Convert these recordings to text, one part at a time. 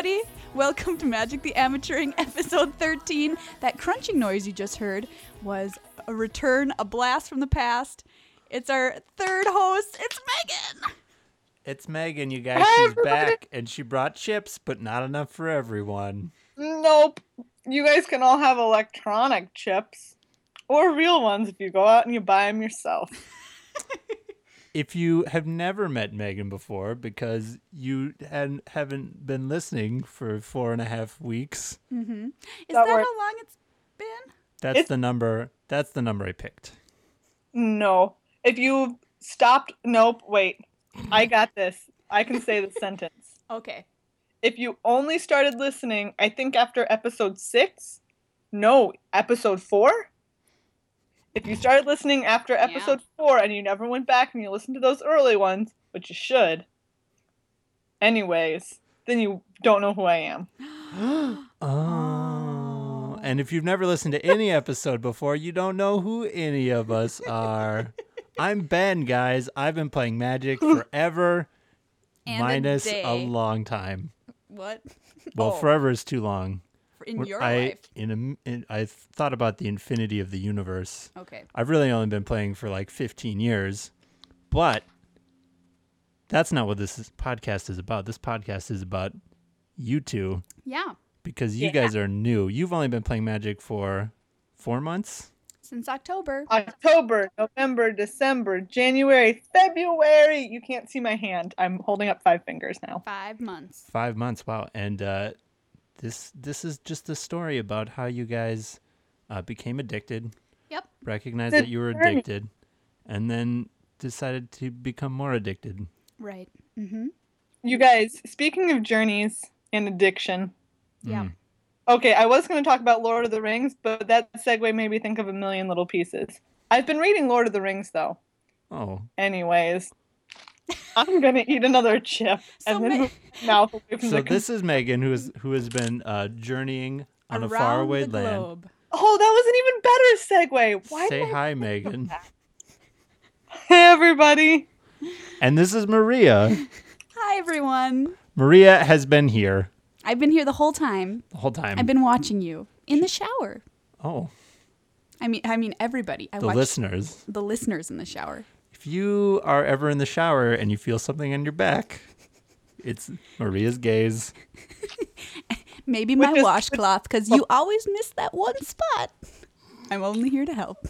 everybody. Welcome to Magic the Amateuring, episode 13. That crunching noise you just heard was a return, a blast from the past. It's our third host. It's Megan. It's Megan, you guys. She's back, and she brought chips, but not enough for everyone. Nope. You guys can all have electronic chips. Or real ones if you go out and you buy them yourself. If you have never met Megan before, because you haven't been listening for 4.5 weeks. Mm-hmm. Is that how long it's been? That's the number I picked. No. If you stopped... Nope, wait. I got this. I can say the sentence. Okay. If you only started listening, I think after episode 6? No, episode 4? If you started listening after episode 4 and you never went back and you listened to those early ones, which you should, anyways, then you don't know who I am. Oh. And if you've never listened to any episode before, you don't know who any of us are. I'm Ben, guys. I've been playing Magic forever, minus a long time. What? Well, forever is too long. In your life? I thought about the infinity of the universe. Okay. I've really only been playing for like 15 years, but that's not what this podcast is about. This podcast is about you two. Yeah. Because you guys are new. You've only been playing Magic for 4 months? Since October. October, November, December, January, February. You can't see my hand. I'm holding up 5 fingers now. 5 months. 5 months, wow. And this is just a story about how you guys became addicted. Yep. Recognized that you were addicted, and then decided to become more addicted. Right. Mm-hmm. You guys, speaking of journeys and addiction. Yeah. Okay, I was going to talk about Lord of the Rings, but that segue made me think of a million little pieces. I've been reading Lord of the Rings, though. Oh. Anyways, I'm going to eat another chip and then move my mouth away from this is Megan, who has been journeying on a faraway land. Oh, that was an even better segue. Say hi, Megan. Hey, everybody. And this is Maria. Hi, everyone. Maria has been here. I've been here the whole time. The whole time. I've been watching you in the shower. Oh. I mean everybody. The listeners. The listeners in the shower. If you are ever in the shower and you feel something on your back, it's Maria's gaze. Maybe my washcloth, because you always miss that one spot. I'm only here to help.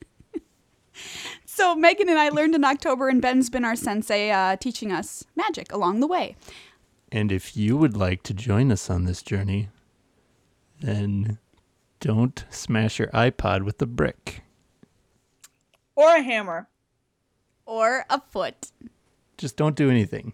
So Megan and I learned in October, and Ben's been our sensei teaching us magic along the way. And if you would like to join us on this journey, then don't smash your iPod with a brick. Or a hammer. Or a foot. Just don't do anything.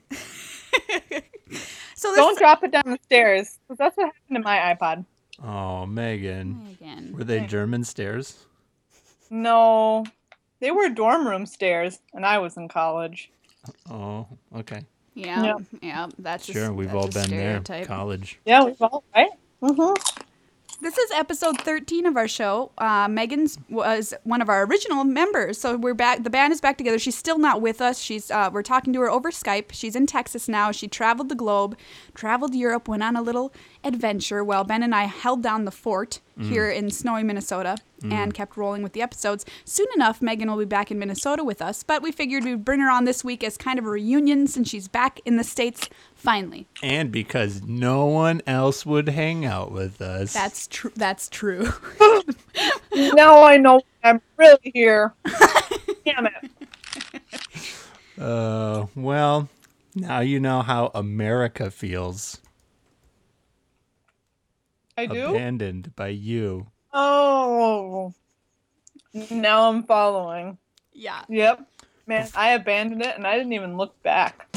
So don't drop it down the stairs, because that's what happened to my iPod. Oh, Megan. Were they German stairs? No. They were dorm room stairs, and I was in college. Oh, okay. Yeah, that's sure. We've all been there. College. Yeah, we've all right. Mm-hmm. This is episode 13 of our show. Megan's was one of our original members, so we're back. The band is back together. She's still not with us. We're talking to her over Skype. She's in Texas now. She traveled the globe, traveled Europe, went on a little adventure while Ben and I held down the fort here in snowy Minnesota and kept rolling with the episodes. Soon enough, Megan will be back in Minnesota with us, but we figured we'd bring her on this week as kind of a reunion since she's back in the States finally. And because no one else would hang out with us. That's true. That's true. Now I know I'm really here. Damn it. Well, now you know how America feels. I do? Abandoned by you. Oh. Now I'm following. Yeah. Yep. Man, I abandoned it and I didn't even look back.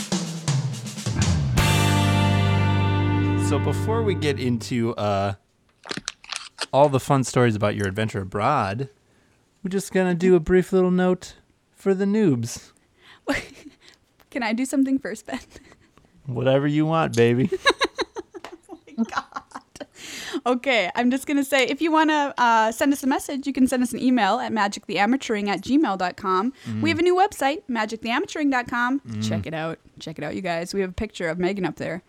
So before we get into all the fun stories about your adventure abroad, we're just going to do a brief little note for the noobs. Can I do something first, Ben? Whatever you want, baby. Oh my God. Okay, I'm just going to say, if you want to send us a message, you can send us an email at magictheamateuring@gmail.com. We have a new website, magictheamateuring.com. Check it out. Check it out, you guys. We have a picture of Megan up there.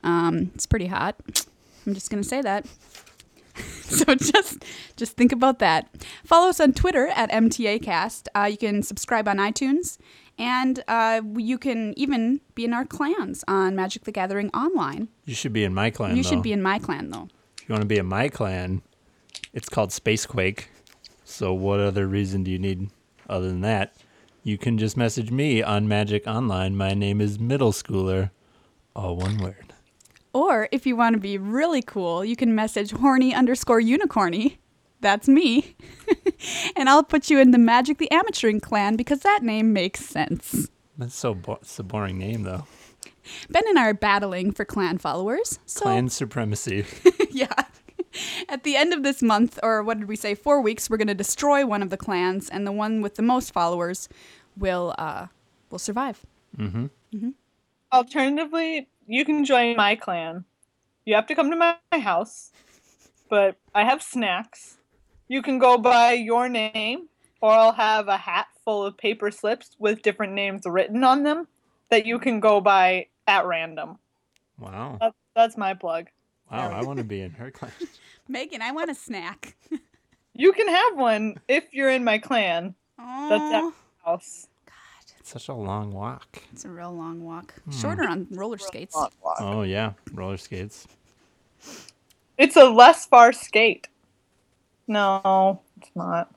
It's pretty hot. I'm just going to say that. So just think about that. Follow us on Twitter at MTAcast. You can subscribe on iTunes. And you can even be in our clans on Magic the Gathering Online. You should be in my clan, You should be in my clan, though. If you want to be in my clan, it's called Spacequake. So what other reason do you need other than that? You can just message me on Magic Online. My name is Middle Schooler. All one word. Or if you want to be really cool, you can message horny_unicorny. That's me. And I'll put you in the Magic the Amateuring clan because that name makes sense. That's it's a boring name, though. Ben and I are battling for clan followers. So, Clan supremacy. yeah. At the end of this month, or what did we say, 4 weeks, we're going to destroy one of the clans, and the one with the most followers will survive. Mm-hmm. Mm-hmm. Alternatively, you can join my clan. You have to come to my house, but I have snacks. You can go by your name, or I'll have a hat full of paper slips with different names written on them that you can go by at random. Wow. That's my plug. Wow, I want to be in her clan. Megan, I want a snack. You can have one if you're in my clan. Oh, That's at my house. It's such a long walk. It's a real long walk. Shorter on roller skates. Oh, yeah. Roller skates. It's a less far skate. No, it's not.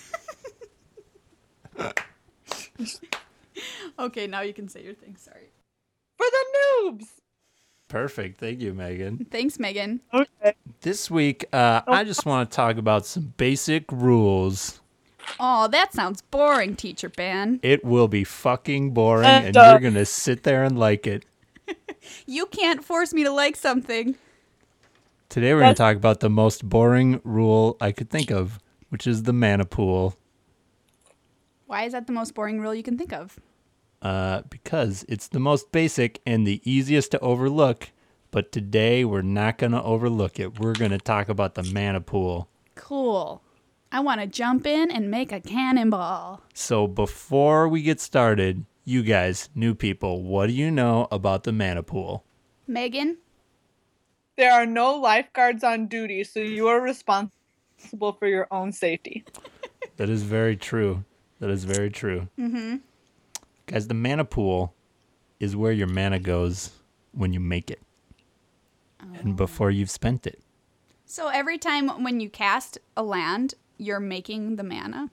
Okay, now you can say your thing. Sorry. For the noobs! Perfect. Thank you, Megan. Thanks, Megan. Okay. This week, I just want to talk about some basic rules. Oh, that sounds boring, Teacher Ben. It will be fucking boring, and you're going to sit there and like it. You can't force me to like something. Today we're going to talk about the most boring rule I could think of, which is the mana pool. Why is that the most boring rule you can think of? Because it's the most basic and the easiest to overlook, but today we're not going to overlook it. We're going to talk about the mana pool. Cool. I want to jump in and make a cannonball. So before we get started, you guys, new people, what do you know about the mana pool? Megan? There are no lifeguards on duty, so you are responsible for your own safety. That is very true. That is very true. Mm-hmm. Guys, the mana pool is where your mana goes when you make it. And before you've spent it. So every time when you cast a land, you're making the mana?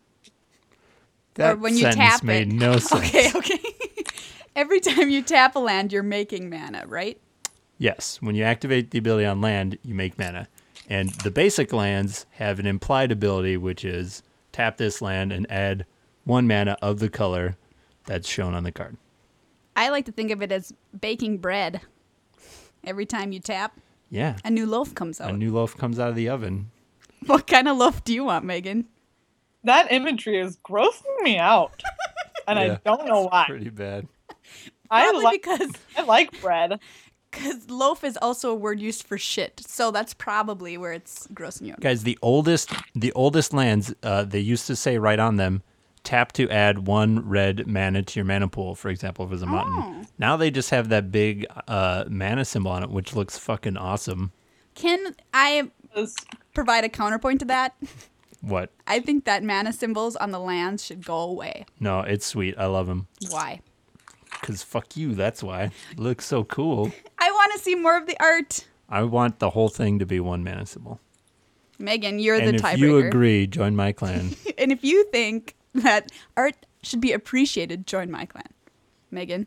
That or when you sentence tap made it. no sense. Okay. Every time you tap a land, you're making mana, right? Yes. When you activate the ability on land, you make mana. And the basic lands have an implied ability, which is tap this land and add 1 mana of the color that's shown on the card. I like to think of it as baking bread. Every time you tap, Yeah. a new loaf comes out. A new loaf comes out of the oven. What kind of loaf do you want, Megan? That imagery is grossing me out. And Yeah. I don't know why. Pretty bad. Probably because I like bread. loaf is also a word used for shit. So that's probably where it's grossing you out. Guys, the oldest lands, they used to say right on them, tap to add 1 red mana to your mana pool, for example, if it was a mountain. Oh. Now they just have that big mana symbol on it, which looks fucking awesome. Can I provide a counterpoint to that? What? I think that mana symbols on the lands should go away. No, it's sweet. I love them. Why? Because fuck you, that's why. It looks so cool. I want to see more of the art. I want the whole thing to be 1 mana symbol. Megan, you're And the if tiebreaker. you agree, join my clan. And if you think that art should be appreciated, join my clan. Megan?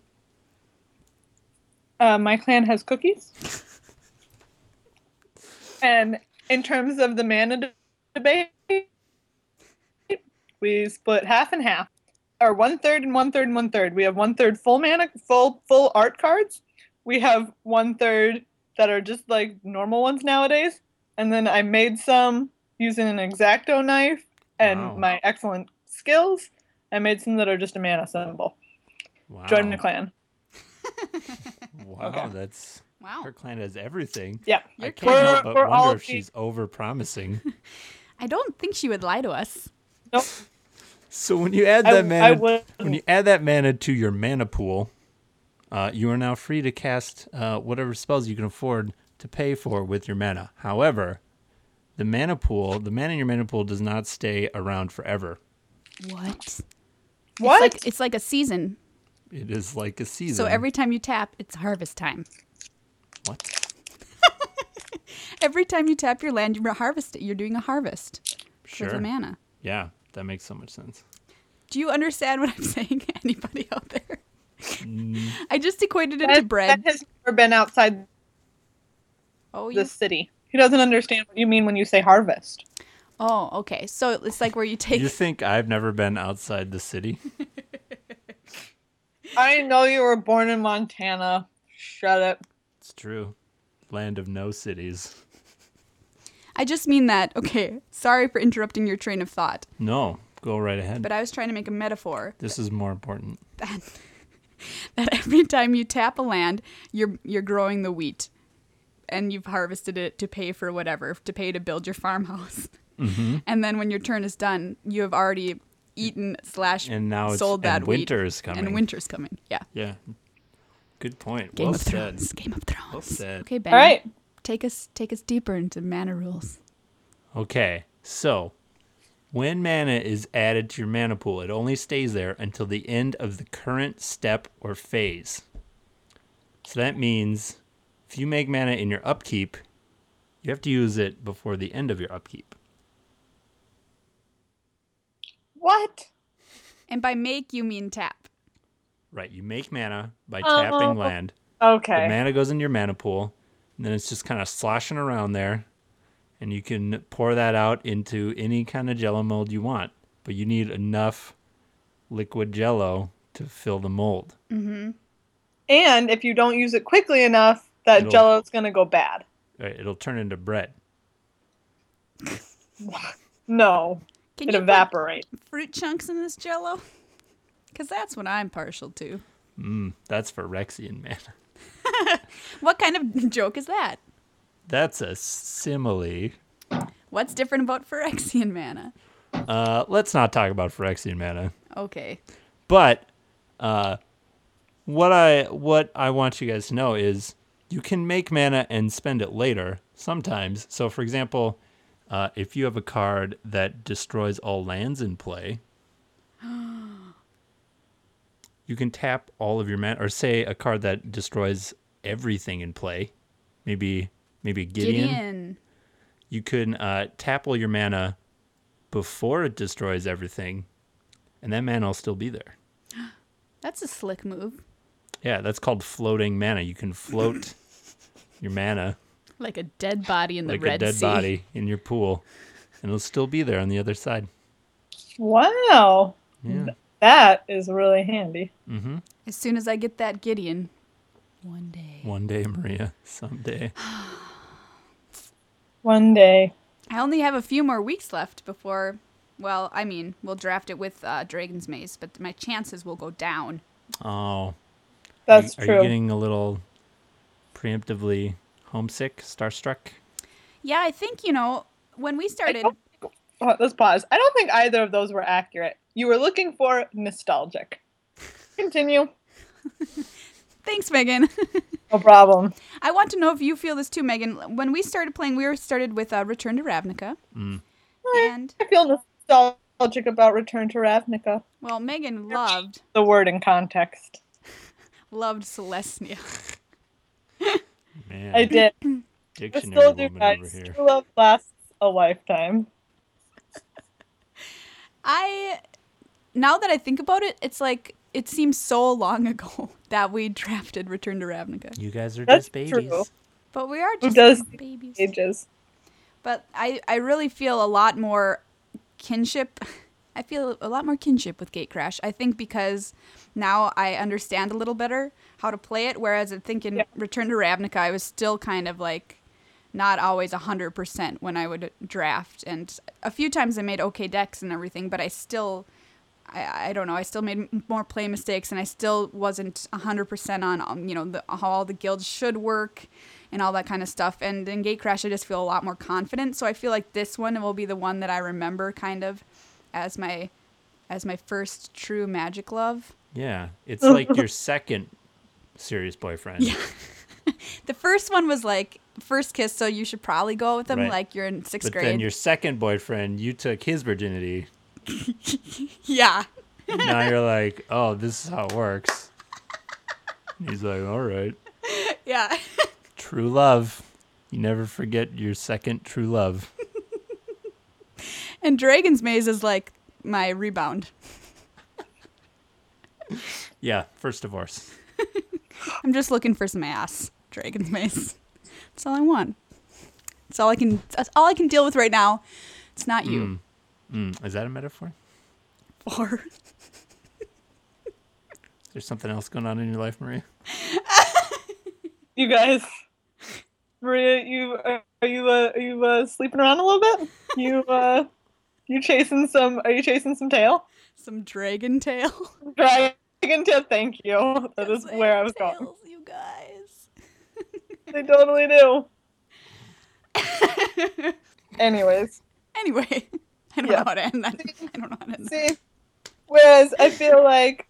My clan has cookies. And in terms of the mana debate, we split half and half. Or 1/3 and 1/3 and 1/3. We have 1/3 full mana, full art cards. We have 1/3 that are just like normal ones nowadays. And then I made some using an X-Acto knife and my excellent skills. I made some that are just a mana symbol. Wow. Join the clan. Wow, Okay. that's... Wow. Her clan has everything. Yeah. I can't help but we're all wonder if the- she's over-promising. I don't think she would lie to us. Nope. So when you add I that mana, would. when you add that mana to your mana pool, you are now free to cast whatever spells you can afford to pay for with your mana. However, the mana in your mana pool does not stay around forever. What? What? It's like a season. It is like a season. So every time you tap, it's harvest time. What? Every time you tap your land, you're doing a harvest Sure. for the mana. Yeah, that makes so much sense. Do you understand what I'm saying? Anybody out there? I just equated it to bread. That has never been outside Oh, the city. He doesn't understand what you mean when you say harvest. Oh, okay. So it's like where you take. You think I've never been outside the city? I know you were born in Montana. Shut it. It's true. Land of no cities. I just mean that. Okay. Sorry for interrupting your train of thought, No, go right ahead. but I was trying to make a metaphor This is more important. that every time you tap a land, you're growing the wheat, and you've harvested it to pay for whatever, to pay to build your farmhouse. Mm-hmm. And then when your turn is done, you have already eaten / And now it's sold that and wheat. winter is coming. And winter's coming. Yeah. Yeah. Good point. Game well of said. Thrones. Game of Thrones. Well said. Okay, Ben. All right. Take us deeper into mana rules. Okay, so when mana is added to your mana pool, it only stays there until the end of the current step or phase. So that means if you make mana in your upkeep, you have to use it before the end of your upkeep. What? And by make, you mean tap. Right, you make mana by tapping land. The Okay. mana goes into your mana pool, and then it's just kind of sloshing around there, and you can pour that out into any kind of jello mold you want, but you need enough liquid jello to fill the mold. Mm-hmm. And if you don't use it quickly enough, that It'll- jello's going to go bad. Right, it'll turn into bread. No. Can It you put evaporates. fruit chunks in this jello? Because that's what I'm partial to. That's Phyrexian mana. What kind of joke is that? That's a simile. What's different about Phyrexian mana? Let's not talk about Phyrexian mana. Okay. But what I want you guys to know is you can make mana and spend it later sometimes. So, for example, if you have a card that destroys all lands in play, you can tap all of your mana, or say a card that destroys everything in play. Maybe Gideon. You can tap all your mana before it destroys everything, and that mana will still be there. That's a slick move. Yeah, that's called floating mana. You can float your mana Like a dead body in the like Red a dead Sea. body in your pool, and it'll still be there on the other side. Wow. Yeah. That is really handy. Mm-hmm. As soon as I get that Gideon, one day. One day, Maria. Someday. One day. I only have a few more weeks left before, well, I mean, we'll draft it with Dragon's Maze, but my chances will go down. Oh. That's Are true. you getting a little preemptively homesick, starstruck? Yeah, I think, when we started, Let's pause. I don't think either of those were accurate. You were looking for nostalgic. Continue. thanks, Megan. No problem. I want to know if you feel this too, Megan. When we started playing, we started with Return to Ravnica. And, I feel nostalgic about Return to Ravnica. well, Megan loved The word in context. Celestia. Man, I did. I dictionary still do, woman over guys. here. True love lasts a lifetime. Now that I think about it, it's like, it seems so long ago that we drafted Return to Ravnica. You guys are That's just babies. true. But we are Who just does babies. Ages. But I really feel a lot more kinship. I feel a lot more kinship with Gatecrash. I think because now I understand a little better how to play it, whereas I think in Return to Ravnica, I was still kind of like not always 100% when I would draft. And a few times I made okay decks and everything, but I still, I don't know, I still made more play mistakes, and I still wasn't 100% on, how all the guilds should work and all that kind of stuff. And in Gatecrash, I just feel a lot more confident. So I feel like this one will be the one that I remember kind of as my first true Magic love. Yeah, it's like your second serious boyfriend. Yeah. The first one was like first kiss, so you should probably go with him Right. like you're in sixth But grade. then your second boyfriend, you took his virginity. Yeah. Now you're like, oh, this is how it works. He's like, all right. Yeah. True love. You never forget your second true love. And Dragon's Maze is like my rebound. Yeah, first divorce. I'm just looking for some ass. Dragon's Maze. That's all I want. That's all I can deal with right now. It's not you. Is that a metaphor? Or There's something else going on in your life, Maria? You guys, Maria, are you sleeping around a little bit? You chasing some? Are you chasing some tail? some dragon tail. Dragon tail. Thank you. That is They where I have was going. tails, you guys. They totally do. Anyways, Anyway, I don't Yeah. know how to end that. I don't know how to end that. see, whereas I feel like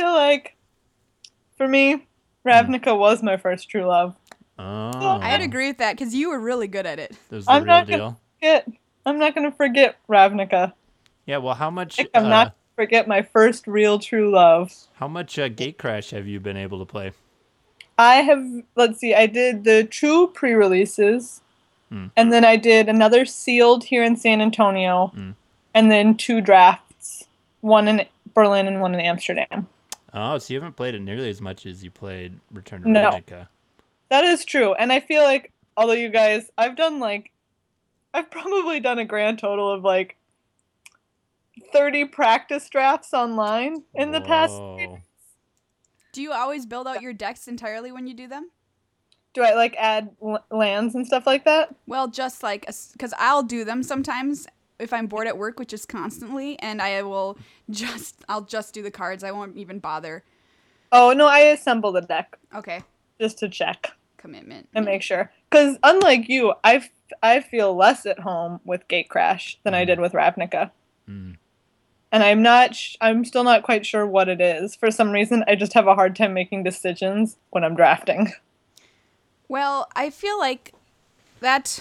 for me, Ravnica was my first true love. Oh. I'd agree with that because you were really good at it. There's the I'm real not deal. I'm not gonna forget Ravnica. Yeah, well, how much I'm not gonna forget my first real true love. Gate Crash have you been able to play? I have, let's see, I did the true pre-releases, Hmm. and then I did another sealed here in San Antonio, and then 2 drafts, one in Berlin and one in Amsterdam. Oh, so you haven't played it nearly as much as you played Return to No. Ravnica. That is true, and I feel like, although you guys, I've probably done a grand total of like 30 practice drafts online in the past. Whoa. Do you always build out your decks entirely when you do them? Do I like add lands and stuff like that? Well, just like, because I'll do them sometimes if I'm bored at work, which is constantly, and I'll just do the cards. I won't even bother. Oh, no, I assemble the deck Okay, just to check commitment. and make sure. Because unlike you, I feel less at home with Gate Crash than I did with Ravnica. Mm. And I'm still not quite sure what it is. For some reason, I just have a hard time making decisions when I'm drafting. Well, I feel like that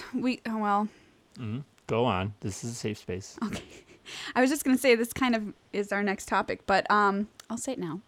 Go on. This is a safe space. okay. I was just gonna say this kind of is our next topic, but I'll say it now.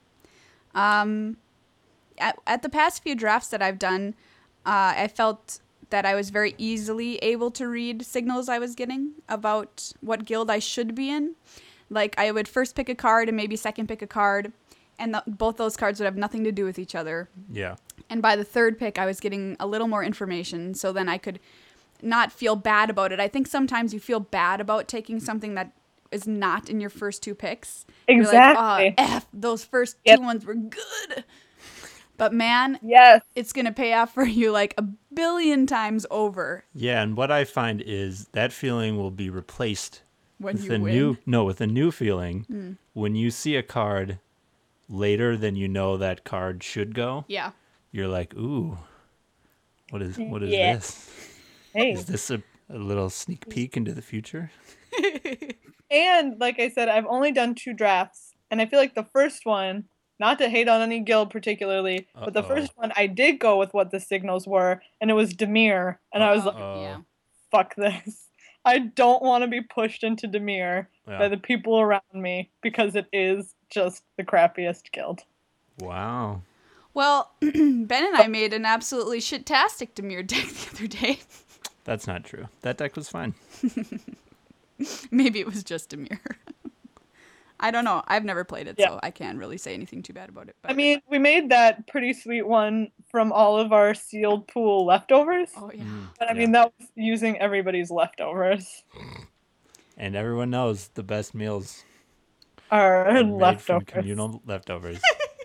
At the past few drafts that I've done, I felt that I was very easily able to read signals I was getting about what guild I should be in. Like, I would first pick a card and maybe second pick a card, and both those cards would have nothing to do with each other. Yeah. And by the third pick, I was getting a little more information, so then I could not feel bad about it. I think sometimes you feel bad about taking something that is not in your first 2 picks. Exactly. You're like, oh, those first Yep. 2 ones were good. But man, Yes. it's going to pay off for you like a billion times over Yeah, and what I find is that feeling will be replaced when with you a win. with a new feeling when you see a card later than you know that card should go. Yeah. You're like, ooh, what is Yeah. this? Hey. Is this a little sneak peek into the future? And like I said, I've only done 2 drafts, and I feel like the first one, not to hate on any guild particularly, but the Uh-oh. first one I did go with what the signals were, and it was Demir, and I was like, Yeah. fuck this. I don't want to be pushed into Demir Yeah. by the people around me because it is just the crappiest guild. Wow. Well, Ben and I made an absolutely shit-tastic Demir deck the other day. That's not true. That deck was fine. Maybe it was just Demir. I don't know. I've never played it, Yeah. so I can't really say anything too bad about it. But I mean, we made that pretty sweet one from all of our sealed pool leftovers. oh yeah. But I mean, that was using everybody's leftovers. And everyone knows the best meals Our are made from leftovers. communal leftovers.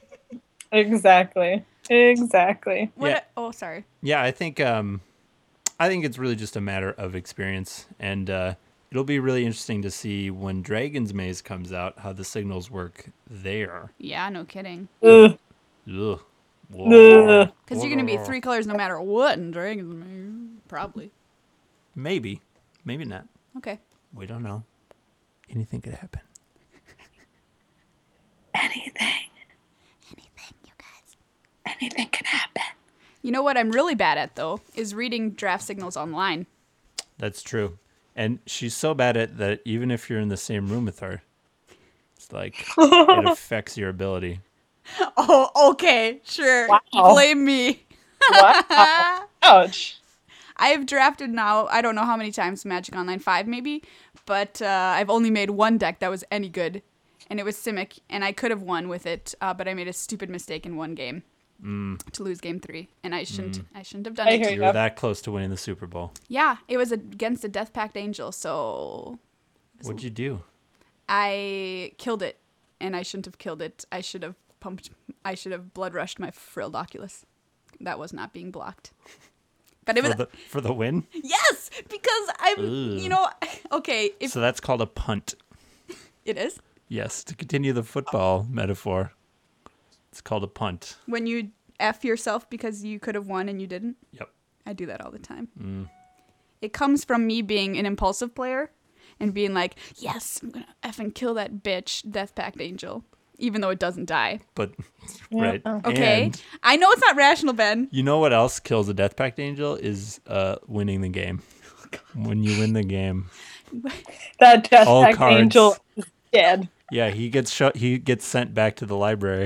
Exactly. Exactly. What? Yeah. Oh, sorry. Yeah, I think it's really just a matter of experience, and it'll be really interesting to see when Dragon's Maze comes out how the signals work there. Yeah, no kidding. Ugh. Ugh. Ugh. Because you're gonna be 3 colors no matter what in Dragon's Maze. Probably. Maybe not. Okay. We don't know. Anything could happen. Anything. Anything, you guys. Anything can happen. You know what I'm really bad at, though, is reading draft signals online. That's true. And she's so bad at that even if you're in the same room with her, it's like it affects your ability. Oh, okay, sure. Wow. Blame me. Wow. Ouch. I have drafted now, I don't know how many times, Magic Online 5 maybe, but I've only made one deck that was any good, and it was Simic, and I could have won with it, but I made a stupid mistake in one game to lose game 3, and I shouldn't have done I it. hear You were that close to winning the Super Bowl. Yeah, it was against a Death Pact Angel, so What'd you do? I killed it, and I shouldn't have killed it. I should have blood rushed my frilled Oculus. That was not being blocked. But it was For the win? yes, because okay, So that's called a punt. it is Yes, to continue the football metaphor, it's called a punt. when you F yourself because you could have won and you didn't. Yep. I do that all the time. It comes from me being an impulsive player and being like, yes, I'm going to effing kill that bitch, Death Pact Angel, even though it doesn't die. But, right. Okay. And I know it's not rational, Ben. you know what else kills a Death Pact Angel is winning the game. When you win the game. That Death All Pact cards. Angel is dead. Yeah, he gets sent back to the library.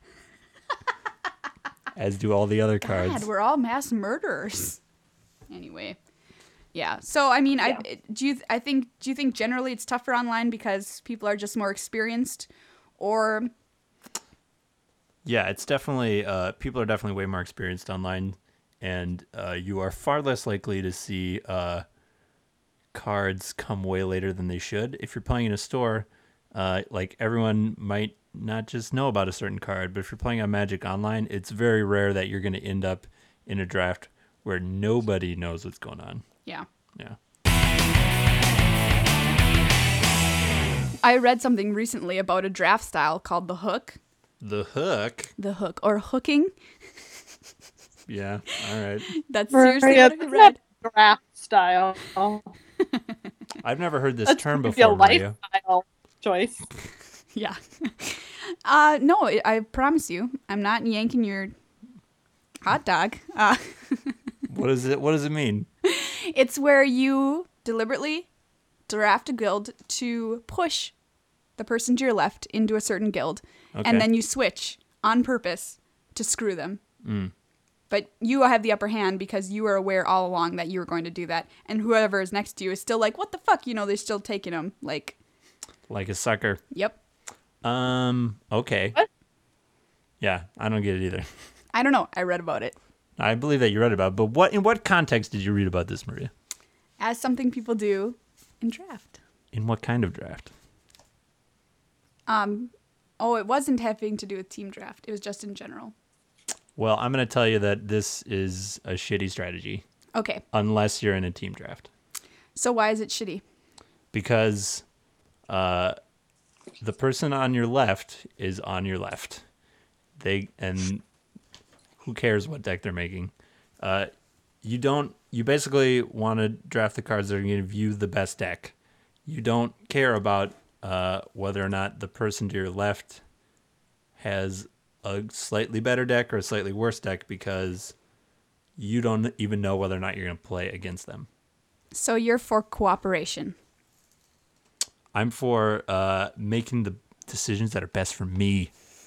As do all the other cards. God, we're all mass murderers. Anyway. Yeah. So I mean, do you think generally it's tougher online because people are just more experienced, or Yeah, it's definitely people are definitely way more experienced online, and you are far less likely to see cards come way later than they should. If you're playing in a store, like everyone might not just know about a certain card, but if you're playing on Magic Online, it's very rare that you're going to end up in a draft where nobody knows what's going on. yeah. Yeah. I read something recently about a draft style called the hook. The hook. The hook or hooking. Yeah. All right. That's seriously Maria, what I read. Draft style. I've never heard this That's term maybe before, a Maria. lifestyle choice. Yeah. No, I promise you, I'm not yanking your hot dog. What is it? What does it mean? It's where you deliberately draft a guild to push the person to your left into a certain guild, Okay. and then you switch on purpose to screw them. But you have the upper hand because you were aware all along that you were going to do that, and whoever is next to you is still like, what the fuck? You know, they're still taking them. Like Like a sucker. yep. Okay. What? Yeah, I don't get it either. I don't know. I read about it I believe that you read about it, but in what context did you read about this, Maria? as something people do in draft. In what kind of draft? Oh, it wasn't having to do with team draft. It was just in general. Well, I'm going to tell you that this is a shitty strategy Okay. unless you're in a team draft. So why is it shitty? Because the person on your left is on your left. And who cares what deck they're making? You basically want to draft the cards that are going to give you the best deck. You don't care about whether or not the person to your left has a slightly better deck or a slightly worse deck because you don't even know whether or not you're going to play against them. So you're for cooperation. I'm for making the decisions that are best for me.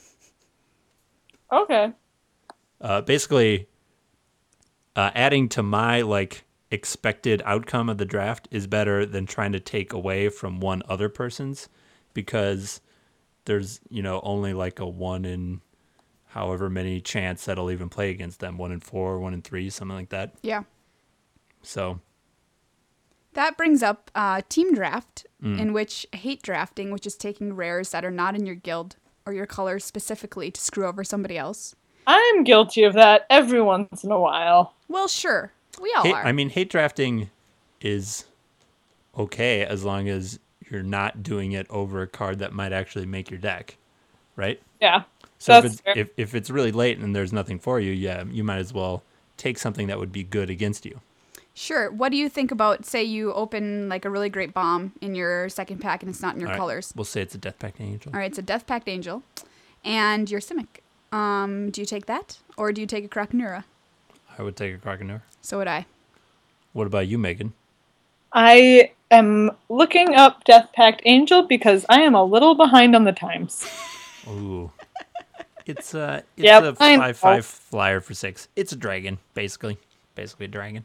Okay. Basically, adding to my expected outcome of the draft is better than trying to take away from one other person's, because there's only like a 1 in however many chance that I'll even play against them. 1 in 4, 1 in 3, something like that. Yeah. So That brings up team draft, in which hate drafting, which is taking rares that are not in your guild or your colors specifically to screw over somebody else. I'm guilty of that every once in a while. Well, sure. We all are. I mean, hate drafting is okay as long as you're not doing it over a card that might actually make your deck, right? Yeah. So That's fair. if it's really late and there's nothing for you, yeah, you might as well take something that would be good against you. Sure. What do you think about, say you open like a really great bomb in your second pack and it's not in your All right, colors? We'll say it's a Death Pact Angel. All right, it's a Death Pact Angel and your Simic. Do you take that? Or do you take a Krakenura? I would take a Krakenur. So would I. What about you, Megan? I am looking up Death Pact Angel because I am a little behind on the times. Ooh. It's a Yep, 5/5 flyer for 6. It's a dragon, basically. Basically a dragon.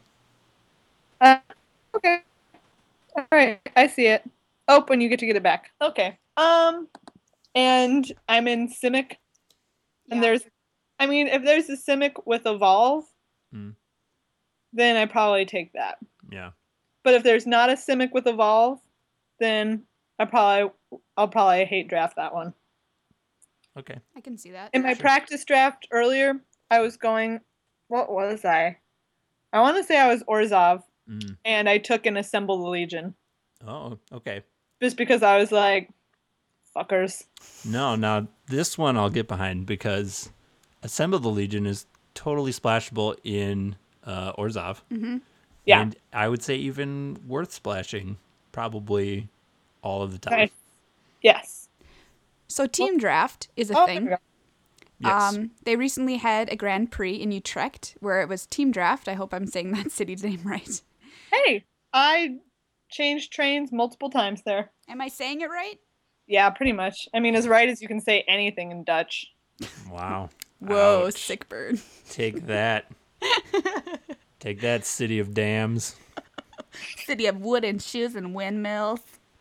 Okay. All right, I see it. Oh, when you get it back. Okay. And I'm in Simic. And if there's a Simic with Evolve, then I probably take that. Yeah. But if there's not a Simic with Evolve, then I'll probably hate draft that one. Okay. I can see that. In my practice draft earlier, I was going, what was I? I want to say I was Orzhov, and I took an Assemble the Legion. Oh, okay. Just because I was like, fuckers. No, now this one I'll get behind because Assemble the Legion is totally splashable in Orzhov. Mm-hmm. Yeah. And I would say even worth splashing probably all of the time. Okay. Yes. So team draft is a thing. Yes. They recently had a Grand Prix in Utrecht where it was team draft. I hope I'm saying that city's name right. Hey, I changed trains multiple times there. Am I saying it right? Yeah, pretty much. I mean, as right as you can say anything in Dutch. Wow. Whoa, Ouch. sick bird. Take that. Take that, City of Dams. City of wooden shoes and windmills.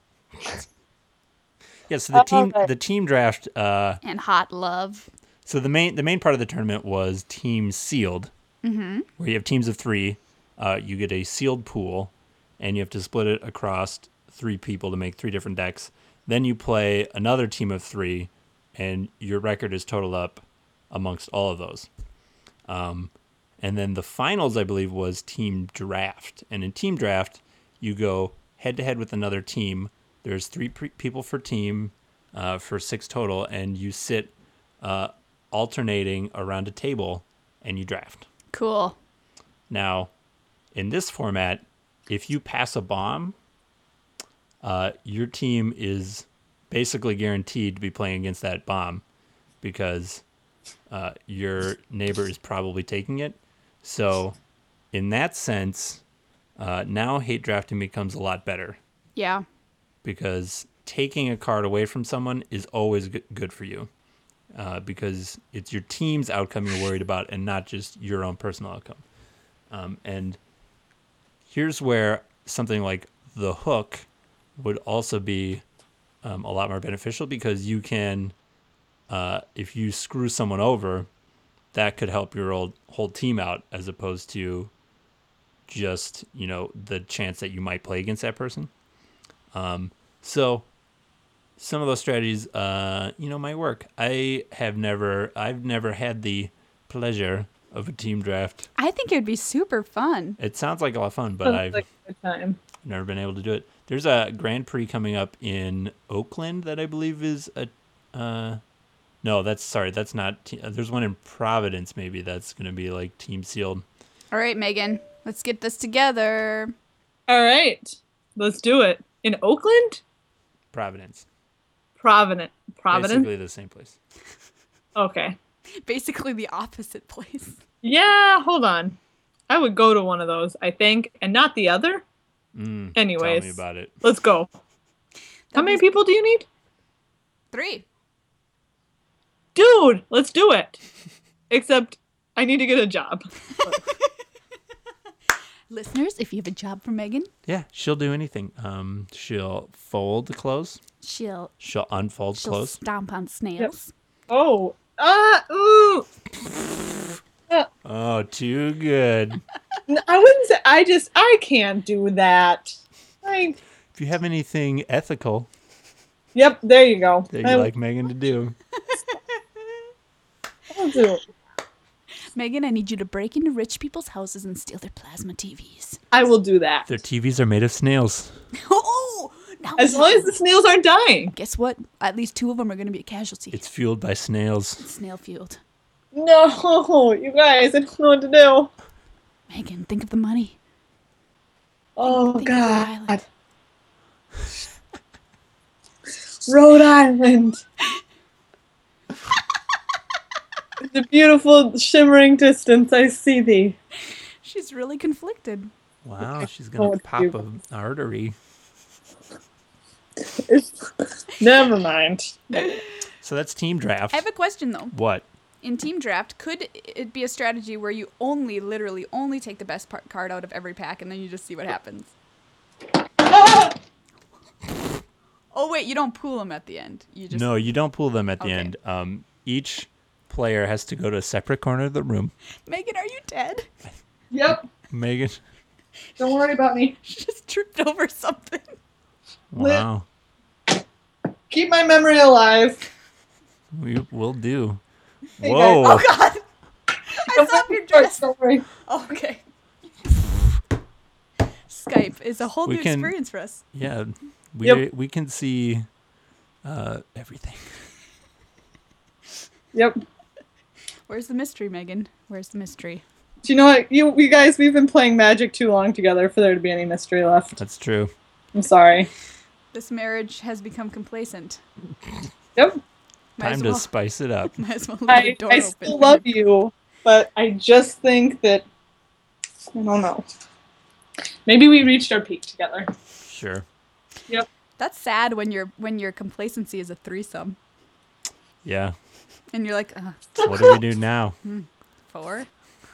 Yeah, so the team draft And hot love. so the main part of the tournament was team sealed. Mm-hmm. Where you have teams of 3. You get a sealed pool and you have to split it across 3 people to make 3 different decks. Then you play another team of 3 and your record is totaled up amongst all of those. And then the finals, I believe, was team draft. And in team draft, you go head-to-head with another team. There's 3 people for team for 6 total, and you sit alternating around a table, and you draft. Cool. Now, in this format, if you pass a bomb, your team is basically guaranteed to be playing against that bomb because your neighbor is probably taking it. So, in that sense, now hate drafting becomes a lot better Yeah. because taking a card away from someone is always good for you because it's your team's outcome you're worried about and not just your own personal outcome. And here's where something like the hook would also be a lot more beneficial because you can, if you screw someone over, that could help your whole team out as opposed to just, the chance that you might play against that person. So some of those strategies, might work. I've never had the pleasure of a team draft. I think it would be super fun. It sounds like a lot of fun, but I've like a good time. never been able to do it. There's a Grand Prix coming up in Oakland that I believe is no, that's not. There's one in Providence maybe that's going to be like team sealed. All right, Megan, let's get this together. All right. Let's do it. In Oakland? Providence. Providence. Basically the same place. Okay. Basically the opposite place. Yeah, hold on. I would go to one of those, I think, and not the other. Anyways. Tell me about it. Let's go. How many people do you need? 3. Dude, let's do it. Except I need to get a job. Listeners, if you have a job for Megan, Yeah, she'll do anything. She'll fold the clothes. she'll Unfold clothes. stomp on snails. Oh. Ooh. Oh, too good. I wouldn't say, I can't do that. If you have anything ethical Yep, there you go. that you like Megan to do. I'll do it. Megan, I need you to break into rich people's houses and steal their plasma TVs. I will do that. Their TVs are made of snails. Oh! Now As long as the snails aren't dying. guess what? At least 2 of them are going to be a casualty. It's fueled by snails. Snail fueled. No, you guys, I don't know what to do. Megan, think of the money. Oh, Think of Rhode God. Rhode Island. the beautiful shimmering distance, I see thee. She's really conflicted. Wow, she's gonna pop an artery. Never mind. So that's team draft. I have a question though. What? In team draft, could it be a strategy where you literally only take the best card out of every pack and then you just see what happens? Oh wait, you don't pool them at the end. No, you don't pool them at the Okay. end. Each player has to go to a separate corner of the room. Megan, are you dead? Yep. Megan. Don't worry about me. She just tripped over something. Wow. Keep my memory alive. We will do. Hey, Whoa. guys. Oh God! I saw your dress. Don't worry. Oh, okay. Skype is a whole new experience for us. Yeah. Yep. We can see everything. Yep. Where's the mystery, Megan? Where's the mystery? Do you know what? You guys, we've been playing Magic too long together for there to be any mystery left. That's true. I'm sorry. This marriage has become complacent. Yep. Time to spice it up. Might as well leave the door I open. still love you, but I just think that I don't know. Maybe we reached our peak together. Sure. Yep. That's sad when your complacency is a threesome, Yeah. and you're like, What do we do now? 4.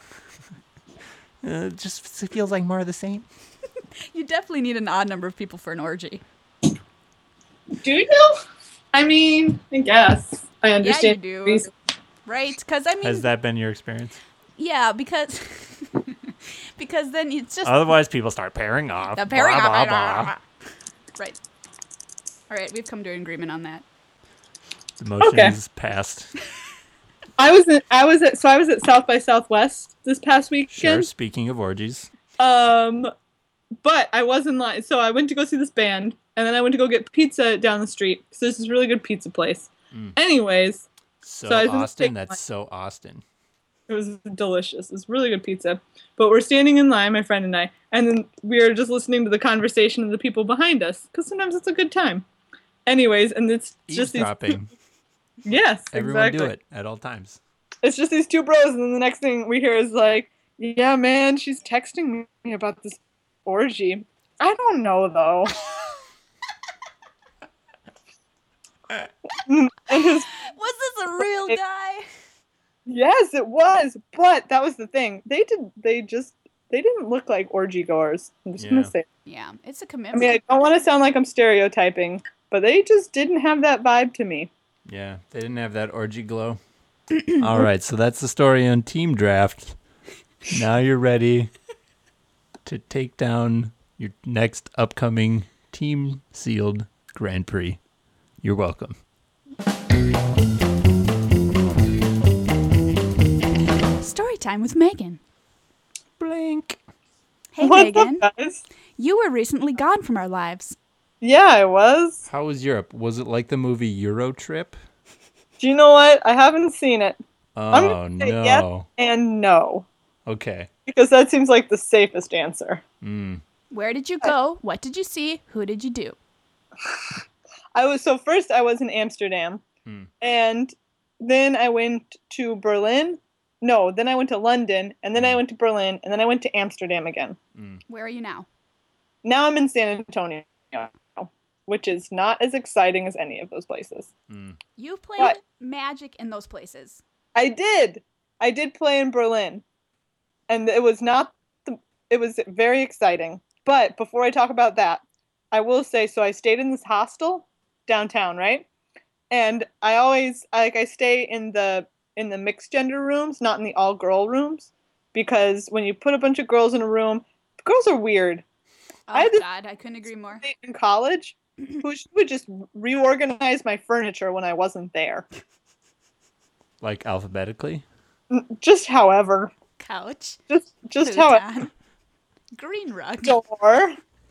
Just feels like more of the same. You definitely need an odd number of people for an orgy. Do you? I mean, I guess. I understand. Yeah, you do. reason. Right? Because I mean, Has that been your experience? yeah, because then it's just Otherwise, people start pairing off. the pairing blah, off. blah, blah. Right. All right, we've come to an agreement on that. The motion Okay. is passed. I was at South by Southwest this past Sure. weekend. Speaking of orgies. But I was in line, so I went to go see this band, and then I went to go get pizza down the street. So this is a really good pizza place. Anyways, So, So I was in the Austin, big that's line. so Austin. it was delicious. It was really good pizza. But we're standing in line, my friend and I, and then we are just listening to the conversation of the people behind us, because sometimes it's a good time. Anyways, and it's just these. Eavesdropping. Yes, Everyone exactly. do it at all times. It's just these two bros, and then the next thing we hear is like, "Yeah, man, she's texting me about this orgy." I don't know though. And his, Was this a real guy? yes, it was, but that was the thing. They didn't look like orgy goers. I'm just gonna Yeah. say. Yeah, it's a I commitment. mean, I don't want to sound like I'm stereotyping, but they just didn't have that vibe to me. Yeah, they didn't have that orgy glow. All right, so that's the story on Team Draft. Now you're ready to take down your next upcoming Team Sealed Grand Prix. You're welcome. Story time with Megan. Blink. Hey, What's Megan. up, guys? You were recently gone from our lives. Yeah, I was. How was Europe? Was it like the movie Euro Trip? Do you know what? I haven't seen it. I'm Oh, gonna say no. yes and no, Okay. because that seems like the safest answer. Where did you go? What did you see? Who did you do? First I was in Amsterdam, and then I went to Berlin. No, then I went to London, and then I went to Berlin, and then I went to Amsterdam again. Where are you now? Now I'm in San Antonio, which is not as exciting as any of those places. You played What? Magic in those places. I did. I did play in Berlin, and it was it was very exciting. But before I talk about that, I will say, so I stayed in this hostel downtown, right? And I stay in the mixed gender rooms, not in the all girl rooms, because when you put a bunch of girls in a room, girls are weird. I Oh, had this God, I couldn't agree more. in college who would just reorganize my furniture when I wasn't there. Like alphabetically? Just however. Couch. Just how Futon, green rug. door.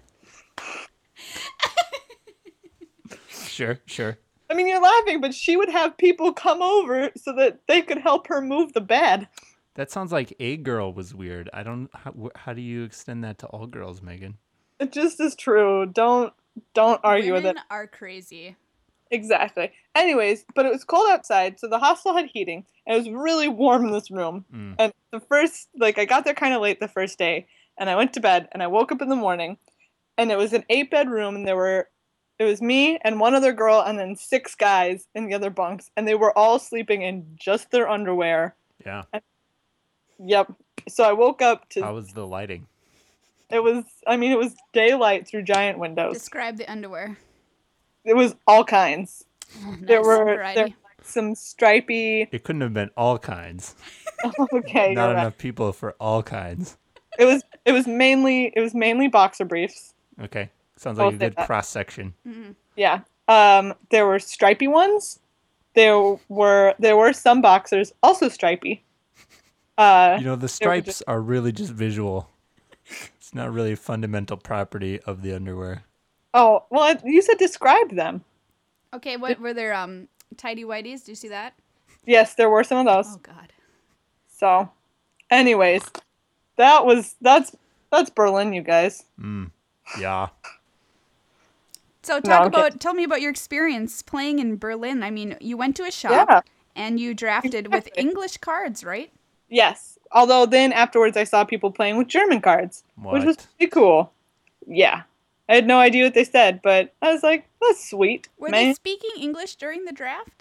Sure. I mean, you're laughing, but she would have people come over so that they could help her move the bed. That sounds like a girl was weird. I don't. How do you extend that to all girls, Megan? It just is true. Don't argue with it. Women are crazy. Exactly. Anyways, but it was cold outside, so the hostel had heating, and it was really warm in this room. And I got there kind of late the first day, and I went to bed, and I woke up in the morning, and it was an 8-bed room, and it was me and one other girl, and then 6 guys in the other bunks, and they were all sleeping in just their underwear. Yeah. Yep. So I woke up to. How was the lighting? It was daylight through giant windows. Describe the underwear. It was all kinds. Oh, nice there were variety. some stripy. It couldn't have been all kinds. Okay, Not you're enough right. people for all kinds. It was mainly boxer briefs. Okay. Sounds like a say good that. cross section. Yeah. There were stripy ones. There were some boxers also stripy. The stripes are really just visual. It's not really a fundamental property of the underwear. Oh, well, you said describe them. Okay, what were there? Tidy whities? Do you see that? Yes, there were some of those. Oh God. So, anyways, that's Berlin, you guys. Yeah. So No, tell me about your experience playing in Berlin. I mean, you went to a shop Yeah. and you drafted with English cards, right? Yes. Although then afterwards I saw people playing with German cards, which was What? pretty cool. Yeah. I had no idea what they said, but I was like, that's sweet. Were man. they speaking English during the draft?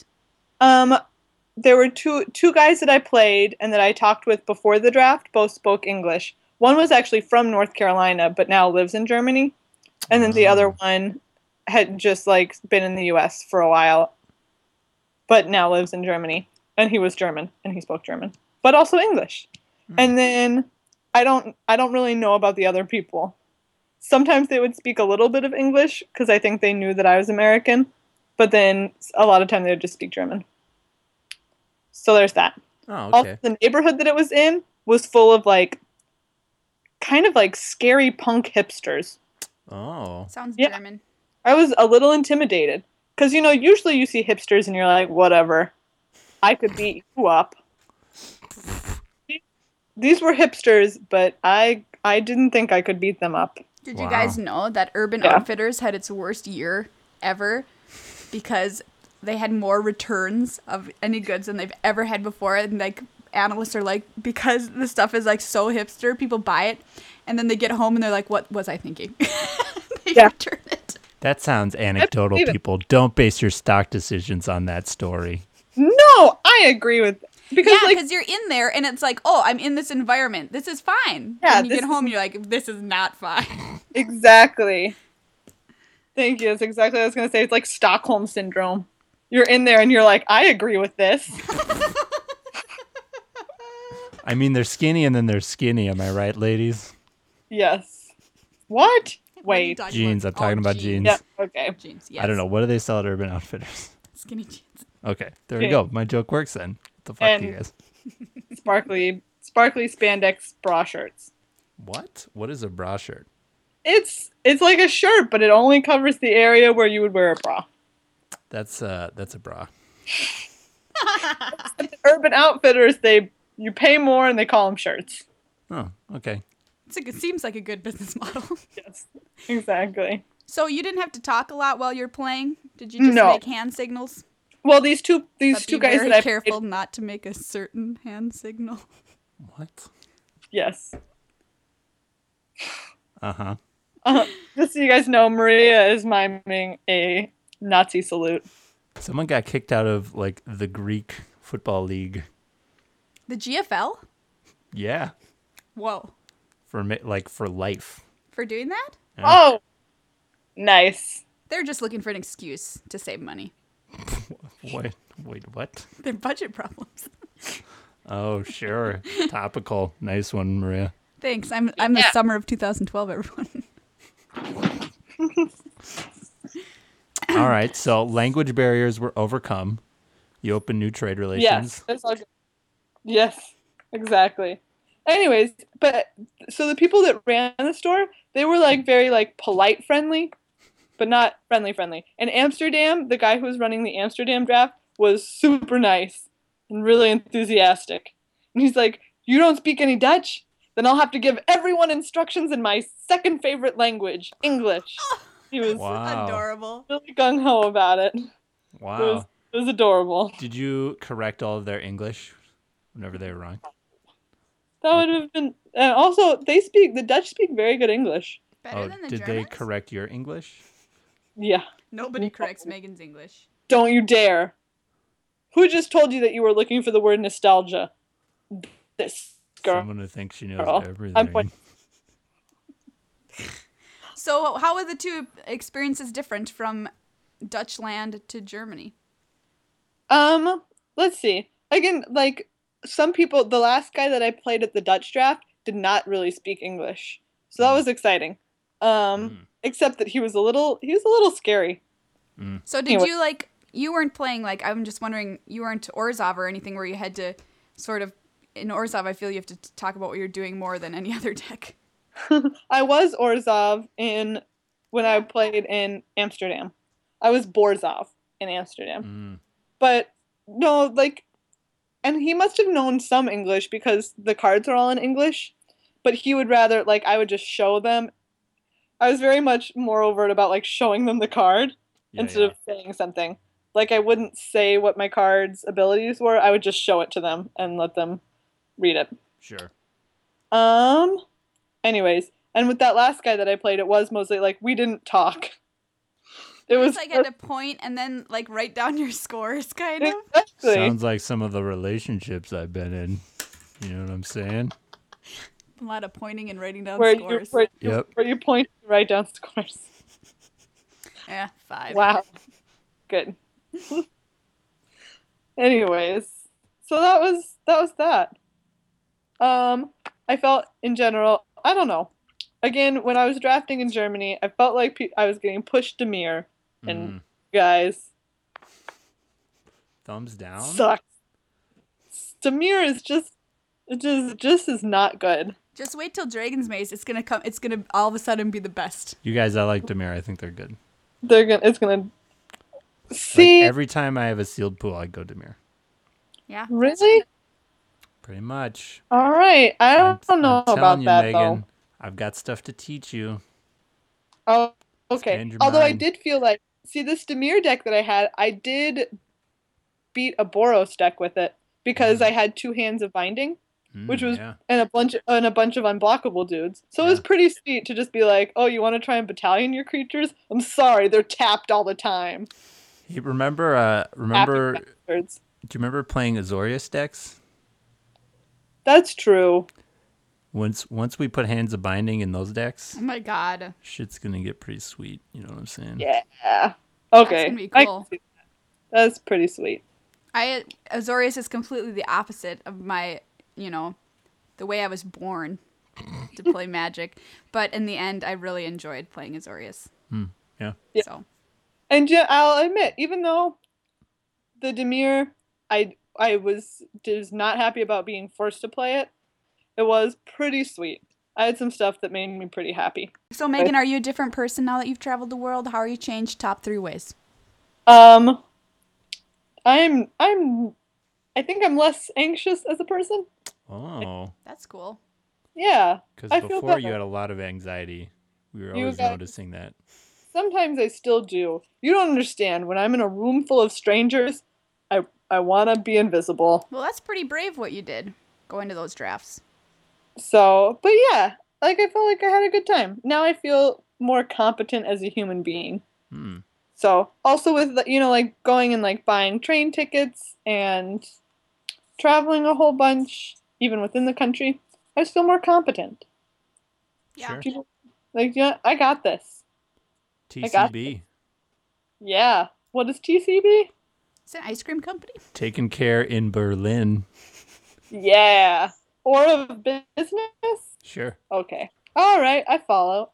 There were two guys that I played and that I talked with before the draft, both spoke English. One was actually from North Carolina, but now lives in Germany. And then the other one had just been in the US for a while, but now lives in Germany. And he was German and he spoke German, but also English. And then I don't really know about the other people. Sometimes they would speak a little bit of English because I think they knew that I was American, but then a lot of time they would just speak German. So there's that. Oh, Also, okay. the neighborhood that it was in was full of kind of scary punk hipsters. Oh. Sounds Yeah. German. I was a little intimidated because usually you see hipsters and you're like, whatever, I could beat you up. These were hipsters, but I didn't think I could beat them up. Did you Wow. guys know that Urban Yeah. Outfitters had its worst year ever because they had more returns of any goods than they've ever had before? And analysts are like, because the stuff is so hipster, people buy it and then they get home and they're like, what was I thinking? They return it. That sounds anecdotal, believe it. people. Don't base your stock decisions on that story. No, I agree with because Yeah, because you're in there and it's like, oh, I'm in this environment. This is fine. Yeah, And you this get home, you're like, this is not fine. exactly. Thank you. That's exactly what I was gonna say. It's like Stockholm syndrome. You're in there and you're like, I agree with this. I mean, they're skinny and then they're skinny. Am I right, ladies? Yes. What? What are you Wait. talking Jeans. I'm about? talking Oh, about jeans. Yeah. Okay. Jeans, yes. I don't know. What do they sell at Urban Outfitters? Skinny jeans. Okay. There we Okay. go. My joke works then. What the fuck, And- you guys? Sparkly spandex bra shirts. What? What is a bra shirt? It's like a shirt, but it only covers the area where you would wear a bra. That's a bra. Urban Outfitters, you pay more and they call them shirts. Oh, okay. It seems like a good business model. Yes, exactly. So you didn't have to talk a lot while you're playing? Did you just No. make hand signals? Well, these two But be guys very that I careful played, not to make a certain hand signal. What? yes. Uh-huh. Just so you guys know, Maria is miming a Nazi salute. Someone got kicked out of the Greek football league. The GFL? Yeah. Whoa. For life. For doing that? Yeah. Oh, nice. They're just looking for an excuse to save money. Wait, what? Their budget problems. Oh, sure. Topical. Nice one, Maria. Thanks. I'm the summer of 2012, everyone. All right. So language barriers were overcome. You opened new trade relations. Yes, that's all good. Yes, exactly. Anyways, but so the people that ran the store, they were very polite friendly, but not friendly. And Amsterdam, the guy who was running the Amsterdam draft was super nice and really enthusiastic. And he's like, "You don't speak any Dutch? Then I'll have to give everyone instructions in my second favorite language, English." He was Wow. Adorable. really gung-ho about it. Wow. It was adorable. Did you correct all of their English whenever they were wrong? That would have been. And also, the Dutch speak very good English. Better than the did Germans? they correct your English? Yeah. Nobody corrects Megan's English. Don't you dare. Who just told you that you were looking for the word nostalgia? This girl. Someone who thinks she knows Girl. everything. So how are the two experiences different from Dutch land to Germany? Let's see. Again, like some people, the last guy that I played at the Dutch draft did not really speak English. So that was exciting. Except that he was a little scary. So did you like, you weren't playing like, I'm just wondering, you weren't Orzhov or anything where you had to sort of, in Orzhov I feel you have to talk about what you're doing more than any other deck. I was Orzhov when I played in Amsterdam. I was Borzhov in Amsterdam. But no, like, and he must have known some English because the cards are all in English, but he would rather, like, I would just show them. I was very much more overt about, like, showing them the card instead of saying something. Like, I wouldn't say what my card's abilities were. I would just show it to them and let them read it. Sure. Anyways, and with that last guy that I played, it was mostly, like, we didn't talk. It was like at a point and then like write down your scores, kind of. Exactly. Sounds like some of the relationships I've been in. You know what I'm saying? A lot of pointing and writing down Where scores. where you point and write down scores. Yeah, 5. Wow. Good. Anyways, so that was that. I felt in general, I don't know. Again, when I was drafting in Germany, I felt like I was getting pushed to mirror, and guys, thumbs down. Sucks. Demir is just is not good. Just wait till Dragon's Maze. It's gonna come. It's gonna all of a sudden be the best. You guys, I like Demir. I think they're good. It's gonna. See, like every time I have a sealed pool, I go Demir. Yeah. Really? Pretty much. All right. I don't know about you, that Megan, though. I've got stuff to teach you. Oh, okay. Expand your Although I mind. did feel like, see, this Demir deck that I had, I did beat a Boros deck with it because I had 2 hands of binding, which was and a bunch of unblockable dudes. So it was pretty sweet to just be like, oh, you want to try and battalion your creatures? I'm sorry, they're tapped all the time. Hey, remember? Do you remember playing Azorius decks? That's true. Once we put Hands of Binding in those decks, Oh my god. shit's gonna get pretty sweet. You know what I'm saying? Yeah. Okay. That's gonna be cool. That's pretty sweet. Azorius is completely the opposite of my, the way I was born to play Magic. But in the end, I really enjoyed playing Azorius. Yeah. So. And yeah, I'll admit, even though the Demir, I was not happy about being forced to play it. It was pretty sweet. I had some stuff that made me pretty happy. So Megan, are you a different person now that you've traveled the world? How are you changed top 3 ways? I think I'm less anxious as a person. Oh. That's cool. Yeah. Because before you had a lot of anxiety. We were always noticing that. Sometimes I still do. You don't understand. When I'm in a room full of strangers, I want to be invisible. Well, that's pretty brave what you did, going to those drafts. So, but yeah, like I felt like I had a good time. Now I feel more competent as a human being. So, also with, like going and like buying train tickets and traveling a whole bunch, even within the country, I just feel more competent. Yeah. Sure. Like, yeah, I got this. TCB. Yeah. What is TCB? It's an ice cream company. Taken care in Berlin. Yeah. Or of business? Sure. Okay. All right. I follow.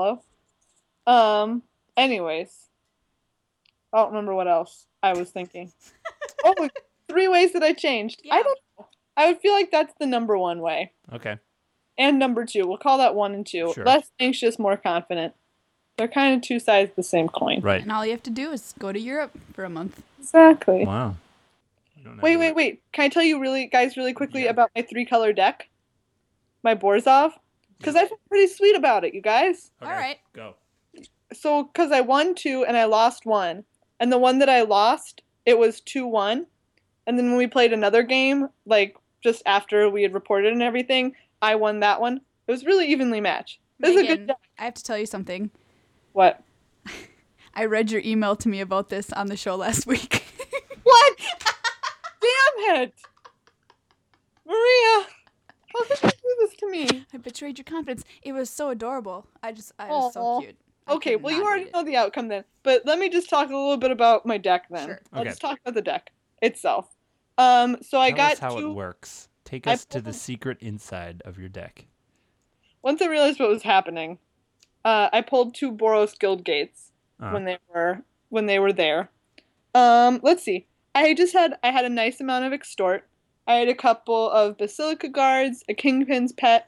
Anyways. I don't remember what else I was thinking. 3 ways that I changed. Yeah. I don't know. I would feel like that's the number 1 way. Okay. And number 2. We'll call that 1 and 2. Sure. Less anxious, more confident. They're kind of 2 sides of the same coin. Right. And all you have to do is go to Europe for a month. Exactly. Wow. Wait. Can I tell you really quickly about my 3-color deck? My Borzhov? Because I feel pretty sweet about it, you guys. Okay. All right. Go. So, because I won 2 and I lost 1. And the one that I lost, it was 2-1. And then when we played another game, like just after we had reported and everything, I won that one. It was really evenly matched. It was a good deck. I have to tell you something. What? I read your email to me about this on the show last week. What? Damn it! Maria, how could you do this to me? I betrayed your confidence. It was so adorable. I was so cute. Okay, well, you already know the outcome then. But let me just talk a little bit about my deck then. Sure. I'll Okay. just talk about the deck itself. So I Tell got us how two. it works. Take us to the secret inside of your deck. Once I realized what was happening, I pulled 2 Boros Guild Gates Uh-huh. when they were there. Let's see. I had a nice amount of Extort. I had a couple of Basilica Guards, a Kingpin's Pet.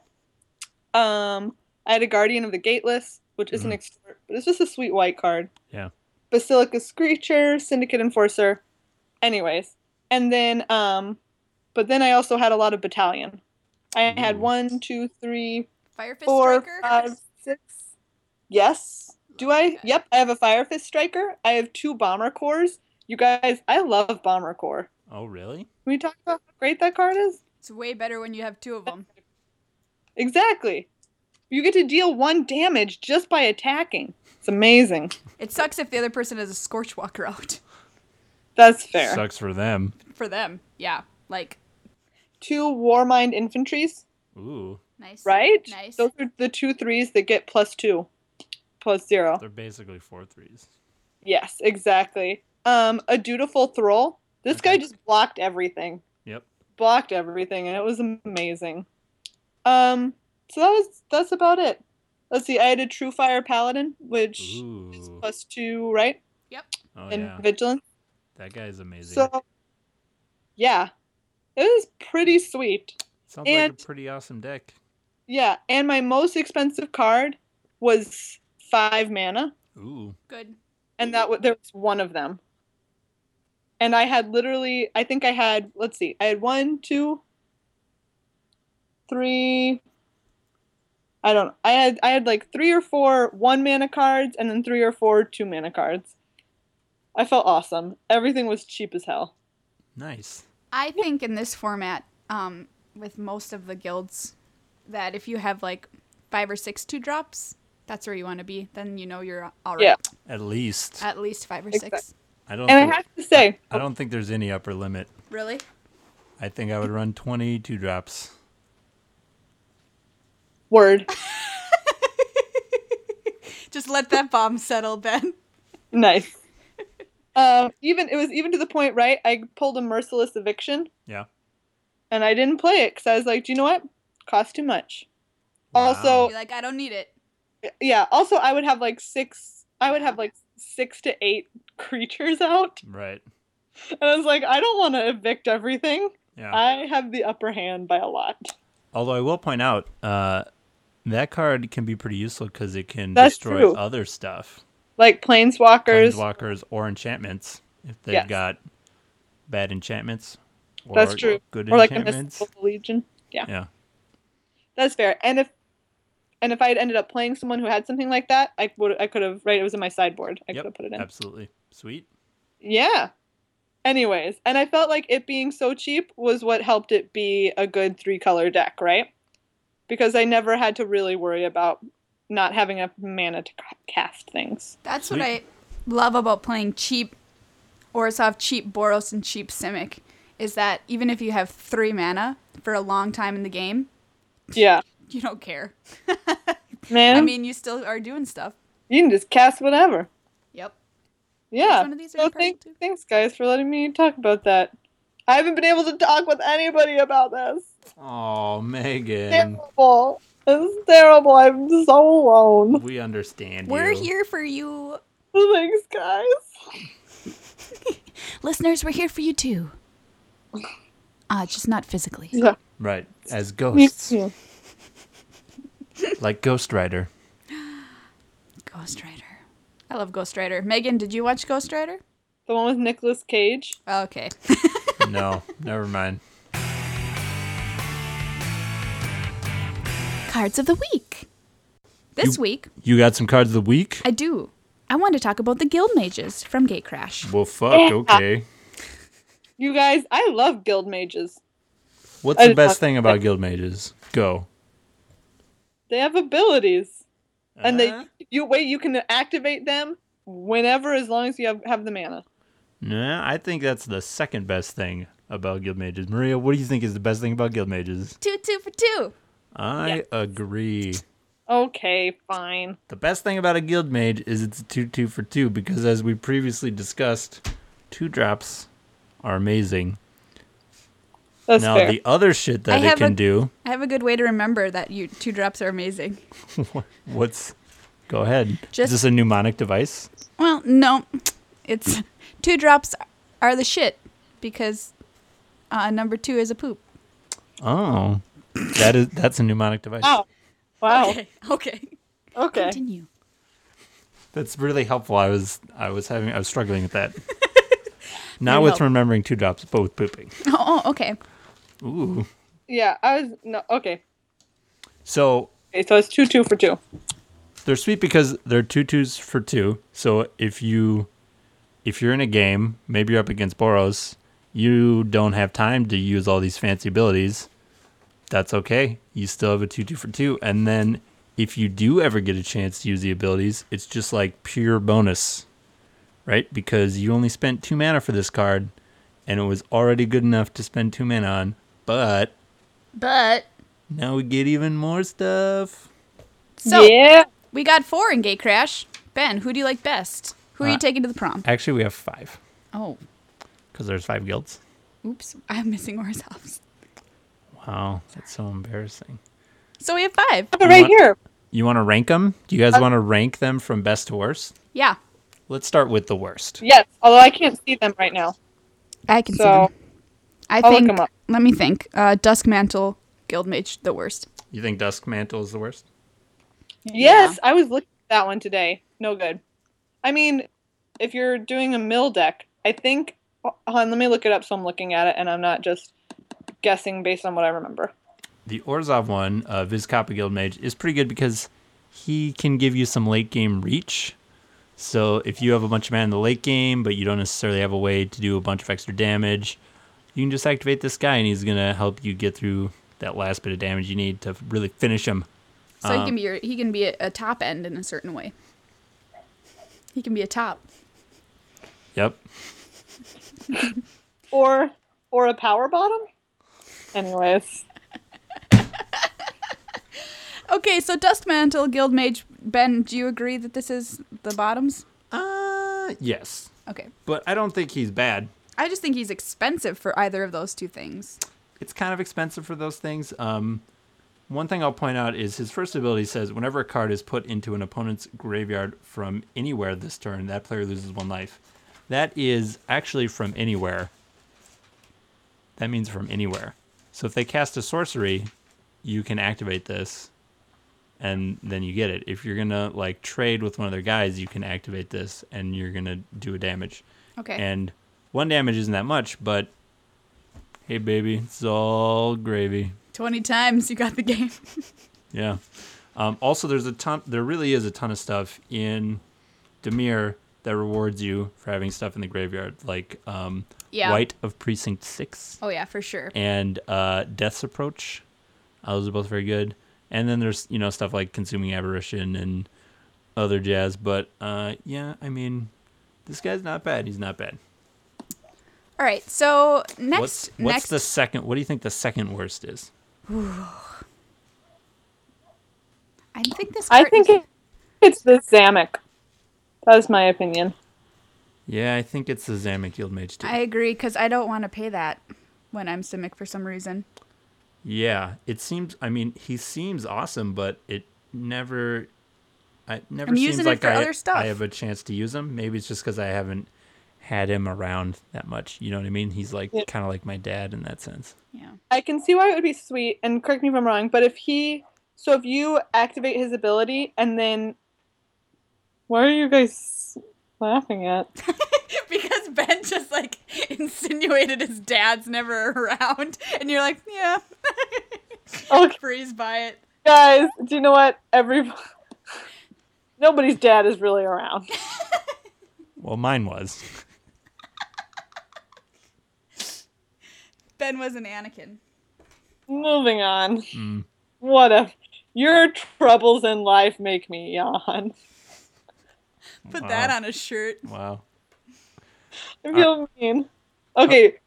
I had a Guardian of the Gateless, which isn't Extort, but it's just a sweet white card. Yeah. Basilica Screecher, Syndicate Enforcer. Anyways, and then but then I also had a lot of Battalion. I had Ooh. 1, 2, 3, Fire Fist 4, Striker? 5, 6. Yes. Do I? that. Yep, I have a Fire Fist Striker. I have 2 Bomber Cores. You guys, I love Bomber Core. Oh, really? Can we talk about how great that card is? It's way better when you have 2 of them. Exactly. You get to deal 1 damage just by attacking. It's amazing. It sucks if the other person has a Scorchwalker out. That's fair. Sucks for them. For them, yeah. Like, 2 Warmind Infantries, Ooh. nice. right? Nice. Those are the 2 3s that get +2, +0. They're basically 4/3s. Yes, exactly. A Dutiful Thrall. This guy just blocked everything. Yep. Blocked everything, and it was amazing. So that's about it. Let's see. I had a True Fire Paladin, which is Ooh. +2, right? Oh, And yeah. Vigilance. That guy's amazing. So, yeah, it was pretty sweet. Sounds like and- a pretty awesome deck. Yeah, and my most expensive card was 5 mana, Ooh. Good. and there was 1 of them. And I had literally, I think I had, let's see, I had 1, 2, 3. I don't. I had like 3 or 4 1-mana cards, and then 3 or 4 2-mana cards. I felt awesome. Everything was cheap as hell. Nice. I think in this format, with most of the guilds, that if you have like 5 or 6 2-drops, that's where you want to be. Then you know you're all right. Yeah. At least. At least 5 or Exactly. 6. I don't And think, I have to say, I don't think there's any upper limit. Really? I think I would run 22 drops. word. Just let that bomb settle, Ben. Nice. It was even to the point, right? I pulled a Merciless Eviction, Yeah. and I didn't play it because I was like, do you know what? Cost too much. Wow. Also, You're like, I don't need it. yeah. Also, I would have like 6. I would have like 6 to 8 creatures out, Right. and I was like, I don't want to evict everything. Yeah. I have the upper hand by a lot. Although I will point out, that card can be pretty useful because it can That's destroy true. other stuff. Like Planeswalkers. Planeswalkers or enchantments. If they've Yes. got bad enchantments. Or That's true. Good Or like a enchantments. Mystical Legion. Yeah. Yeah. That's fair. And if I had ended up playing someone who had something like that, I could have, right, it was in my sideboard. I Yep. could have put it in. Absolutely. Sweet. Yeah. Anyways, and I felt like it being so cheap was what helped it be a good 3-color deck, right? Because I never had to really worry about not having enough mana to cast things. That's Sweet. what I love about playing cheap Orzhov, cheap Boros, and cheap Simic, is that even if you have 3 mana for a long time in the game, Yeah. you don't care. Man, I mean, you still are doing stuff. you can just cast whatever. Yep. Yeah. one of these are So impartial too. thanks, guys, for letting me talk about that. I haven't been able to talk with anybody about this. Oh, Megan. Terrible. It's terrible. I'm so alone. We understand We're you. here for you. Thanks, guys. Listeners, we're here for you too. Just not physically. Yeah. Right. As Me ghosts. too. Like Ghost Rider. Ghost Rider. I love Ghost Rider. Megan, did you watch Ghost Rider? The one with Nicolas Cage. Okay. No, never mind. Cards of the week. This week, You got some cards of the week? I do. I want to talk about the guild mages from Gatecrash. Well, fuck, okay. You guys, I love guild mages. What's the best thing about guild mages? Go. They have abilities. And you can activate them whenever, as long as you have the mana. Nah, I think that's the second best thing about guild mages. Maria, what do you think is the best thing about guild mages? 2 for 2. I agree. Okay, fine. The best thing about a guild mage is it's a 2 for 2 because, as we previously discussed, 2-drops are amazing. That's now, fair. the other shit that it can do... I have a good way to remember that 2-drops are amazing. Go ahead. Is this a mnemonic device? Well, no. It's 2-drops are the shit because number 2 is a poop. Oh. That's a mnemonic device. Wow. Okay. Continue. That's really helpful. I was struggling with that. Not with remembering 2-drops, but with pooping. Oh, okay. Ooh. Yeah, okay. So it's 2 for 2. They're sweet because they're 2/2s for 2. So if you're in a game, maybe you're up against Boros, you don't have time to use all these fancy abilities. That's okay. You still have a 2/2 for 2. And then if you do ever get a chance to use the abilities, it's just like pure bonus, right? Because you only spent 2 mana for this card, and it was already good enough to spend 2 mana on. But now we get even more stuff. So yeah, we got 4 in Gatecrash. Ben, who do you like best? Who are you taking to the prom? Actually, we have 5. Oh. Because there's 5 guilds. Oops, I'm missing Orzhov's. Wow, that's so embarrassing. So we have 5. Here. You want to rank them? Do you guys want to rank them from best to worst? Yeah. Let's start with the worst. Yes, although I can't see them right now. I can see them. I'll look them up. Let me think. Duskmantle, Guildmage, the worst. You think Duskmantle is the worst? Yes, I was looking at that one today. No good. I mean, if you're doing a mill deck, I think... Hold on, let me look it up so I'm looking at it and I'm not just guessing based on what I remember. The Orzhov one, Vizkopa Guildmage, is pretty good because he can give you some late game reach. So if you have a bunch of mana in the late game, but you don't necessarily have a way to do a bunch of extra damage, you can just activate this guy and he's going to help you get through that last bit of damage you need to really finish him. So he can be a top end in a certain way. He can be a top. Yep. Or a power bottom? Anyways. Okay, so Duskmantle, Guildmage, Ben, do you agree that this is the bottoms? Yes. Okay. But I don't think he's bad. I just think he's expensive for either of those two things. It's kind of expensive for those things. One thing I'll point out is his first ability says, whenever a card is put into an opponent's graveyard from anywhere this turn, that player loses 1 life. That is actually from anywhere. That means from anywhere. So if they cast a sorcery, you can activate this, and then you get it. If you're going to like trade with one of their guys, you can activate this, and you're going to do a damage. Okay. And 1 damage isn't that much, but hey, baby, it's all gravy. 20 times you got the game. Yeah. Also, there really is a ton of stuff in Dimir that rewards you for having stuff in the graveyard, like White of Precinct 6. Oh, yeah, for sure. And Death's Approach. Those are both very good. And then there's, stuff like Consuming Aberration and other jazz. But, yeah, I mean, this guy's not bad. He's not bad. All right, so What's the second? What do you think the second worst is? I think it's the Zamek. That's my opinion. Yeah, I think it's the Zamek Guildmage too. I agree, because I don't want to pay that when I'm Simic for some reason. Yeah, it seems. I mean, he seems awesome, but it never I'm seems like other stuff. I have a chance to use him. Maybe it's just because I haven't had him around that much. You know what I mean? He's like kind of like my dad in that sense. Yeah. I can see why it would be sweet, and correct me if I'm wrong, but if you activate his ability and then, why are you guys laughing at? Because Ben just like insinuated his dad's never around, and you're like, yeah. Okay. Freeze by it. Guys, do you know what? Nobody's dad is really around. Well, mine was. Ben was an Anakin. Moving on. What your troubles in life make me yawn. Put that on a shirt. Wow. I feel mean. Okay,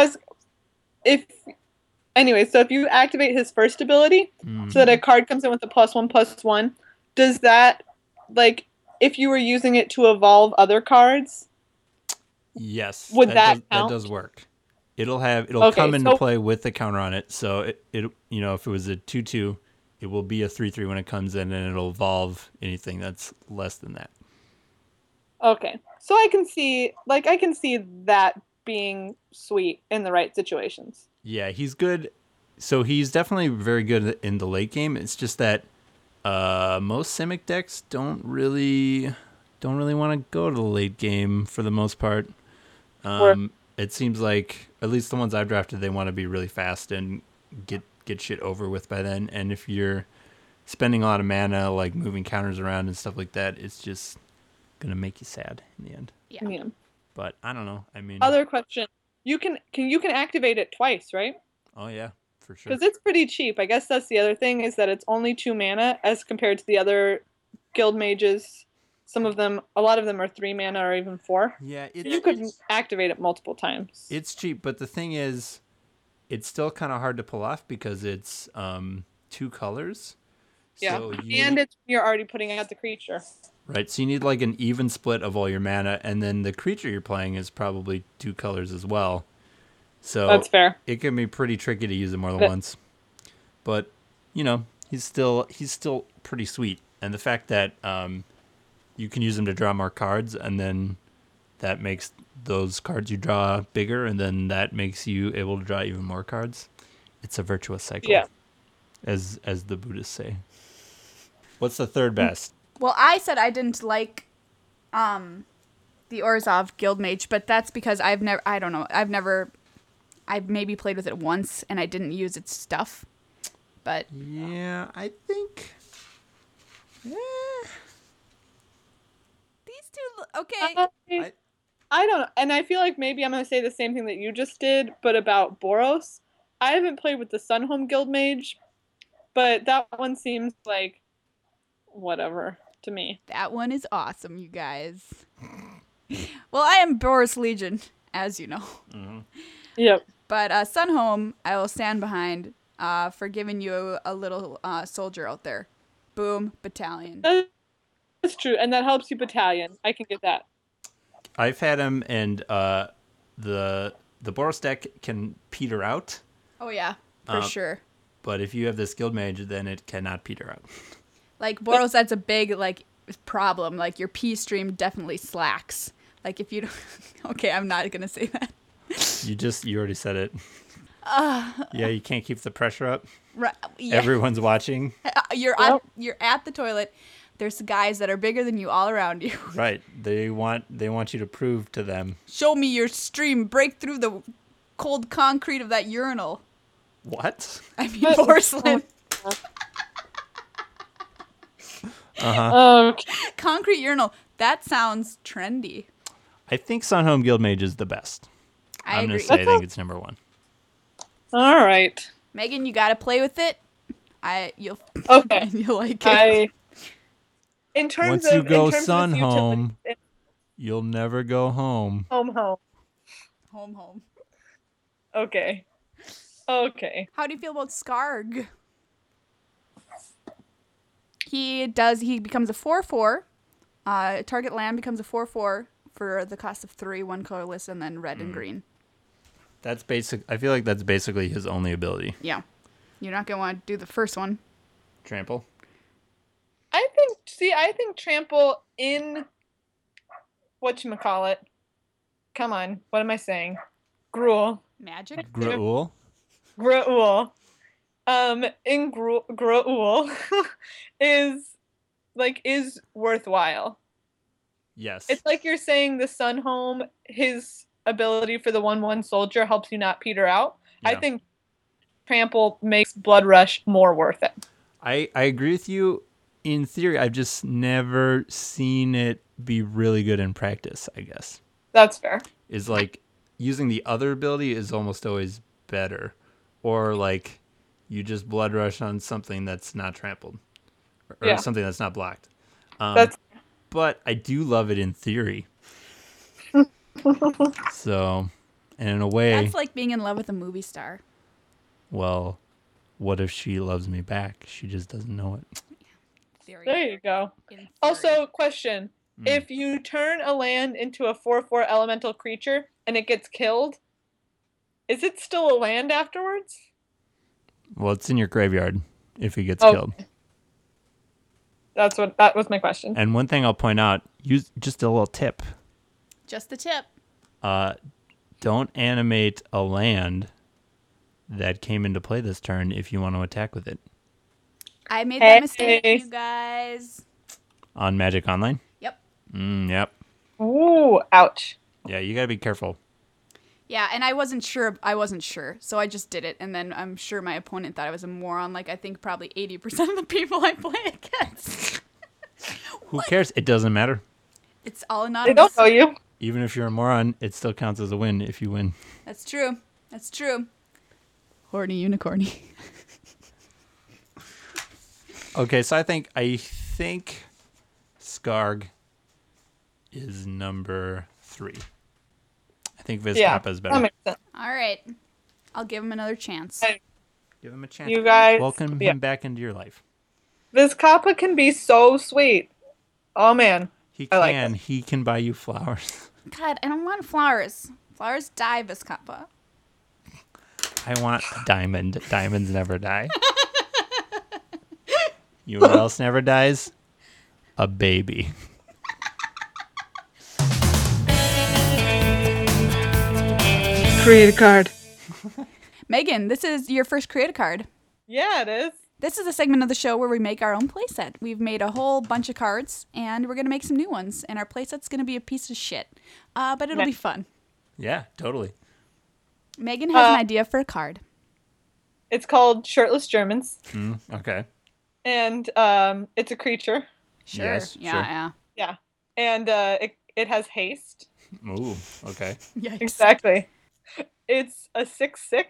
so if you activate his first ability, so that a card comes in with a +1/+1, does that, like, if you were using it to evolve other cards? Yes. Would that count? That does work. It'll come into play with the counter on it. So it if it was a 2/2, it will be a 3/3 when it comes in, and it'll evolve anything that's less than that. Okay. So I can see that being sweet in the right situations. Yeah, he's good. So he's definitely very good in the late game. It's just that most Simic decks don't really want to go to the late game for the most part. It seems like, at least the ones I've drafted, they want to be really fast and get shit over with by then. And if you're spending a lot of mana, like moving counters around and stuff like that, it's just gonna make you sad in the end. Yeah. But I don't know. I mean, other question: you can activate it twice, right? Oh yeah, for sure. Because it's pretty cheap. I guess that's the other thing, is that it's only 2 mana as compared to the other guild mages. A lot of them are 3 mana or even 4. Yeah, you could activate it multiple times. It's cheap, but the thing is, it's still kind of hard to pull off because it's 2 colors. Yeah, so you're already putting out the creature. Right, so you need like an even split of all your mana, and then the creature you're playing is probably 2 colors as well. So that's fair. It can be pretty tricky to use it more than once. But, he's still pretty sweet. And the fact that you can use him to draw more cards, and then that makes those cards you draw bigger, and then that makes you able to draw even more cards. It's a virtuous cycle. Yeah. As the Buddhists say. What's the third best? Well, I said I didn't like the Orzhov Guildmage, but that's because I've maybe played with it once and I didn't use its stuff. But yeah, I think these two, okay. I don't know, and I feel like maybe I'm going to say the same thing that you just did, but about Boros. I haven't played with the Sunhome Guildmage, but that one seems like whatever to me. That one is awesome, you guys. Well, I am Boros Legion, as you know. Mm-hmm. Yep. But Sunhome, I will stand behind for giving you a little soldier out there. Boom, battalion. That's true, and that helps you battalion. I can get that. I've had him, and the Boros deck can peter out. Oh yeah, for sure. But if you have this guild mage, then it cannot peter out. Like Boros, that's a big problem. Like your P stream definitely slacks. Like if you don't, okay, I'm not gonna say that. You already said it. Yeah, you can't keep the pressure up. Right. Yeah. Everyone's watching. You're at the toilet. There's guys that are bigger than you all around you. Right. They want you to prove to them. Show me your stream. Break through the cold concrete of that urinal. What? I mean porcelain. Okay. Concrete urinal. That sounds trendy. I think Sunhome Guildmage is the best. I'm going to say I think it's number 1. All right. Megan, you got to play with it. You'll like it. Once you go Sunhome, you'll never go home. Home. Okay. How do you feel about Skarg? He becomes a 4/4. Target land becomes a 4/4 for the cost of 3, 1 colorless, and then red and green. That's basic. I feel like that's basically his only ability. Yeah. You're not going to want to do the first one. Trample? I think Trample in whatchamacallit. Come on, what am I saying? Gruul. Magic? Gruul? Gruul. In Gruul is worthwhile. Yes. It's like you're saying the Sunhome, his ability for the 1/1 soldier helps you not peter out. Yeah. I think Trample makes Blood Rush more worth it. I agree with you in theory, I've just never seen it be really good in practice, I guess. That's fair. Is like using the other ability is almost always better. Or like you just blood rush on something that's not trampled. Or something that's not blocked. But I do love it in theory. So, and in a way... That's like being in love with a movie star. Well, what if she loves me back? She just doesn't know it. Theory. There you go. Also, question. If you turn a land into a 4/4 elemental creature and it gets killed, is it still a land afterwards? Well, it's in your graveyard if he gets killed. That was my question. And one thing I'll point out, use just a little tip. Just the tip. Don't animate a land that came into play this turn if you want to attack with it. I made that mistake, you guys. On Magic Online? Yep. Yep. Ooh, ouch. Yeah, you got to be careful. Yeah, and I wasn't sure, so I just did it, and then I'm sure my opponent thought I was a moron, like I think probably 80% of the people I play against. Who cares? It doesn't matter. It's all anonymous. They don't know you. Even if you're a moron, it still counts as a win if you win. That's true. Horny unicorny. Okay, so I think Skarg is number 3. I think Vizcapa is better. That makes sense. All right. I'll give him another chance. Give him a chance. You guys... Welcome him back into your life. Vizcapa can be so sweet. Oh, man. He can. He can buy you flowers. God, I don't want flowers. Flowers die, Vizcapa. I want a diamond. Diamonds never die. You know what else never dies? A baby. Create a card. Megan, this is your first create a card. Yeah, it is. This is a segment of the show where we make our own playset. We've made a whole bunch of cards, and we're going to make some new ones. And our playset's going to be a piece of shit. But it'll be fun. Yeah, totally. Megan has an idea for a card. It's called Shirtless Germans. Okay. And it's a creature. Sure. Yes, Yeah. And it has haste. Ooh, okay. Yikes. Exactly. It's a 6/6.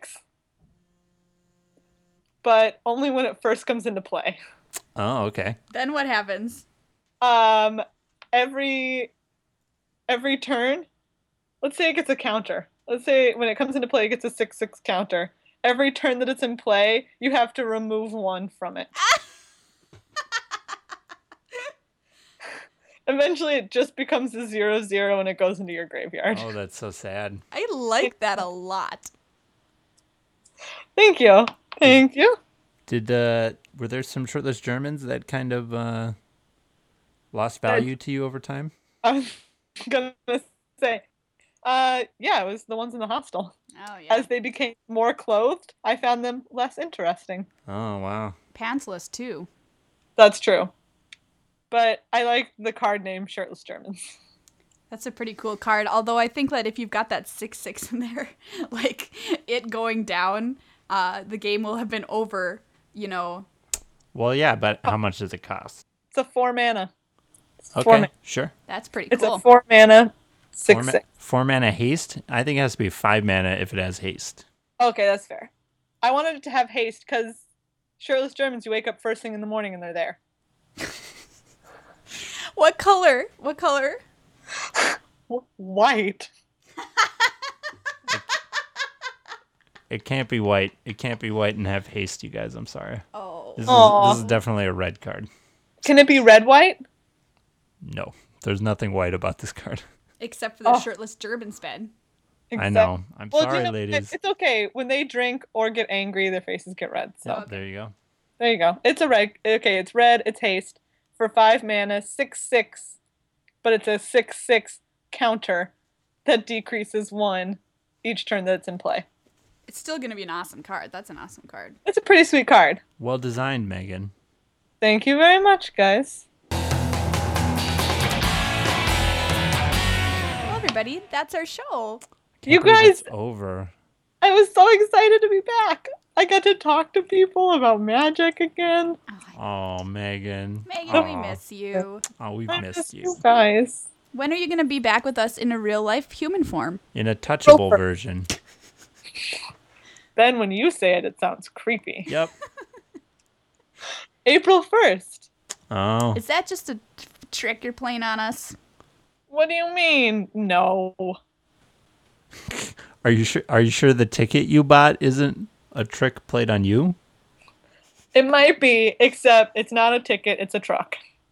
But only when it first comes into play. Oh, okay. Then what happens? Every turn, let's say it gets a counter. Let's say when it comes into play, it gets a 6/6 counter. Every turn that it's in play, you have to remove 1 from it. Eventually, it just becomes a 0/0 and it goes into your graveyard. Oh, that's so sad. I like that a lot. Thank you. Thank you. Were there some shirtless Germans that kind of lost value to you over time? I was gonna say, yeah, it was the ones in the hostel. Oh, yeah. As they became more clothed, I found them less interesting. Oh, wow. Pantsless, too. That's true. But I like the card name Shirtless Germans. That's a pretty cool card. Although I think that if you've got that 6/6 in there, like it going down, the game will have been over, Well, yeah, but how much does it cost? It's a 4 mana. Okay, sure. That's pretty It's cool. a 4 mana, 6/6. 4 mana haste? I think it has to be 5 mana if it has haste. Okay, that's fair. I wanted it to have haste because Shirtless Germans, you wake up first thing in the morning and they're there. What color? White. It can't be white. It can't be white and have haste, you guys. I'm sorry. Oh. This is definitely a red card. Can it be red-white? No, there's nothing white about this card. Except for the shirtless Germans bed. I know. I'm sorry, ladies. It's okay. When they drink or get angry, their faces get red. So Yeah, there you go. There you go. It's a red. Okay, it's red. It's haste for 5 mana, 6/6, but it's a 6/6 counter that decreases 1 each turn that it's in play. It's still going to be an awesome card. That's an awesome card. It's a pretty sweet card. Well designed, Megan. Thank you very much, guys. Well, everybody, that's our show. You guys, it's over. I was so excited to be back. I got to talk to people about magic again. Oh, Megan. Megan, we miss you. Oh, we've I missed miss you. guys. When are you going to be back with us in a real life human form? In a touchable version. Ben, when you say it, it sounds creepy. Yep. April 1st. Oh. Is that just a trick you're playing on us? What do you mean? No. Are you sure the ticket you bought isn't a trick played on you? It might be, except it's not a ticket, it's a truck.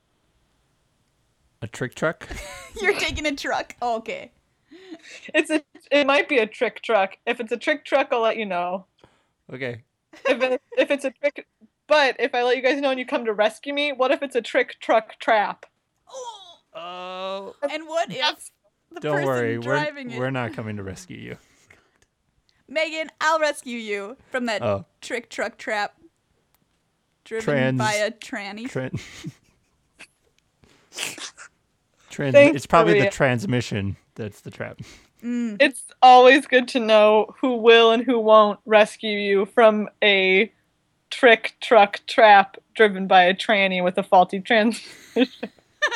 A trick truck? You're taking a truck. Oh, okay. It might be a trick truck. If it's a trick truck, I'll let you know. Okay. If it's a trick, but if I let you guys know and you come to rescue me, what if it's a trick truck trap? Oh. And what if the Don't person worry, driving we're it... not coming to rescue you. Megan, I'll rescue you from that trick truck trap driven by a tranny. Thanks, it's probably Maria. the transmission that's the trap. It's always good to know who will and who won't rescue you from a trick truck trap driven by a tranny with a faulty transmission.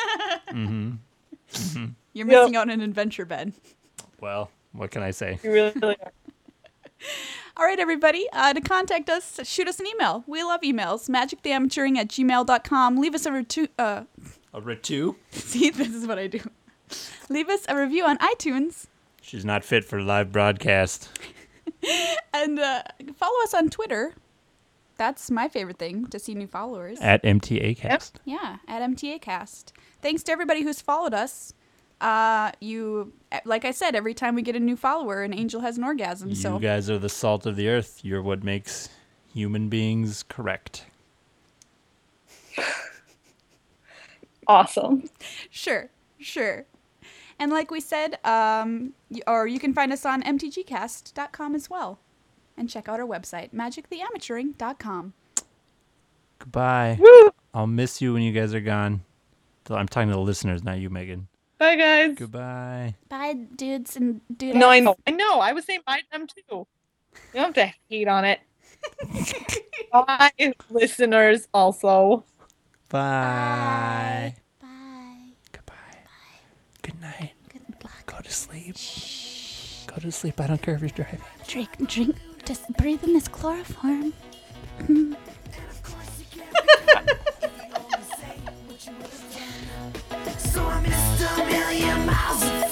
You're missing out on an adventure, Ben. Well, what can I say? You really are. All right, everybody. To contact us, shoot us an email. We love emails. magictheamateuring@gmail.com. Leave us a review. A ratu? See, this is what I do. Leave us a review on iTunes. She's not fit for live broadcast. And follow us on Twitter. That's my favorite thing, to see new followers. At MTAcast. Yeah, at MTAcast. Thanks to everybody who's followed us. Like I said, every time we get a new follower, an angel has an orgasm. You guys are the salt of the earth. You're what makes human beings correct. Awesome. Sure. And like we said, you can find us on mtgcast.com as well. And check out our website, magictheamateuring.com. Goodbye. Woo! I'll miss you when you guys are gone. I'm talking to the listeners, not you, Megan. Bye, guys. Goodbye. Bye, dudes and dudettes. No, I know. I was saying bye to them, too. You don't have to hate on it. Bye, listeners, also. Bye. Bye. Goodbye. Good night. Go to sleep. Go to sleep. I don't care if you're driving. Drink. Just breathe in this chloroform. So I missed a million miles of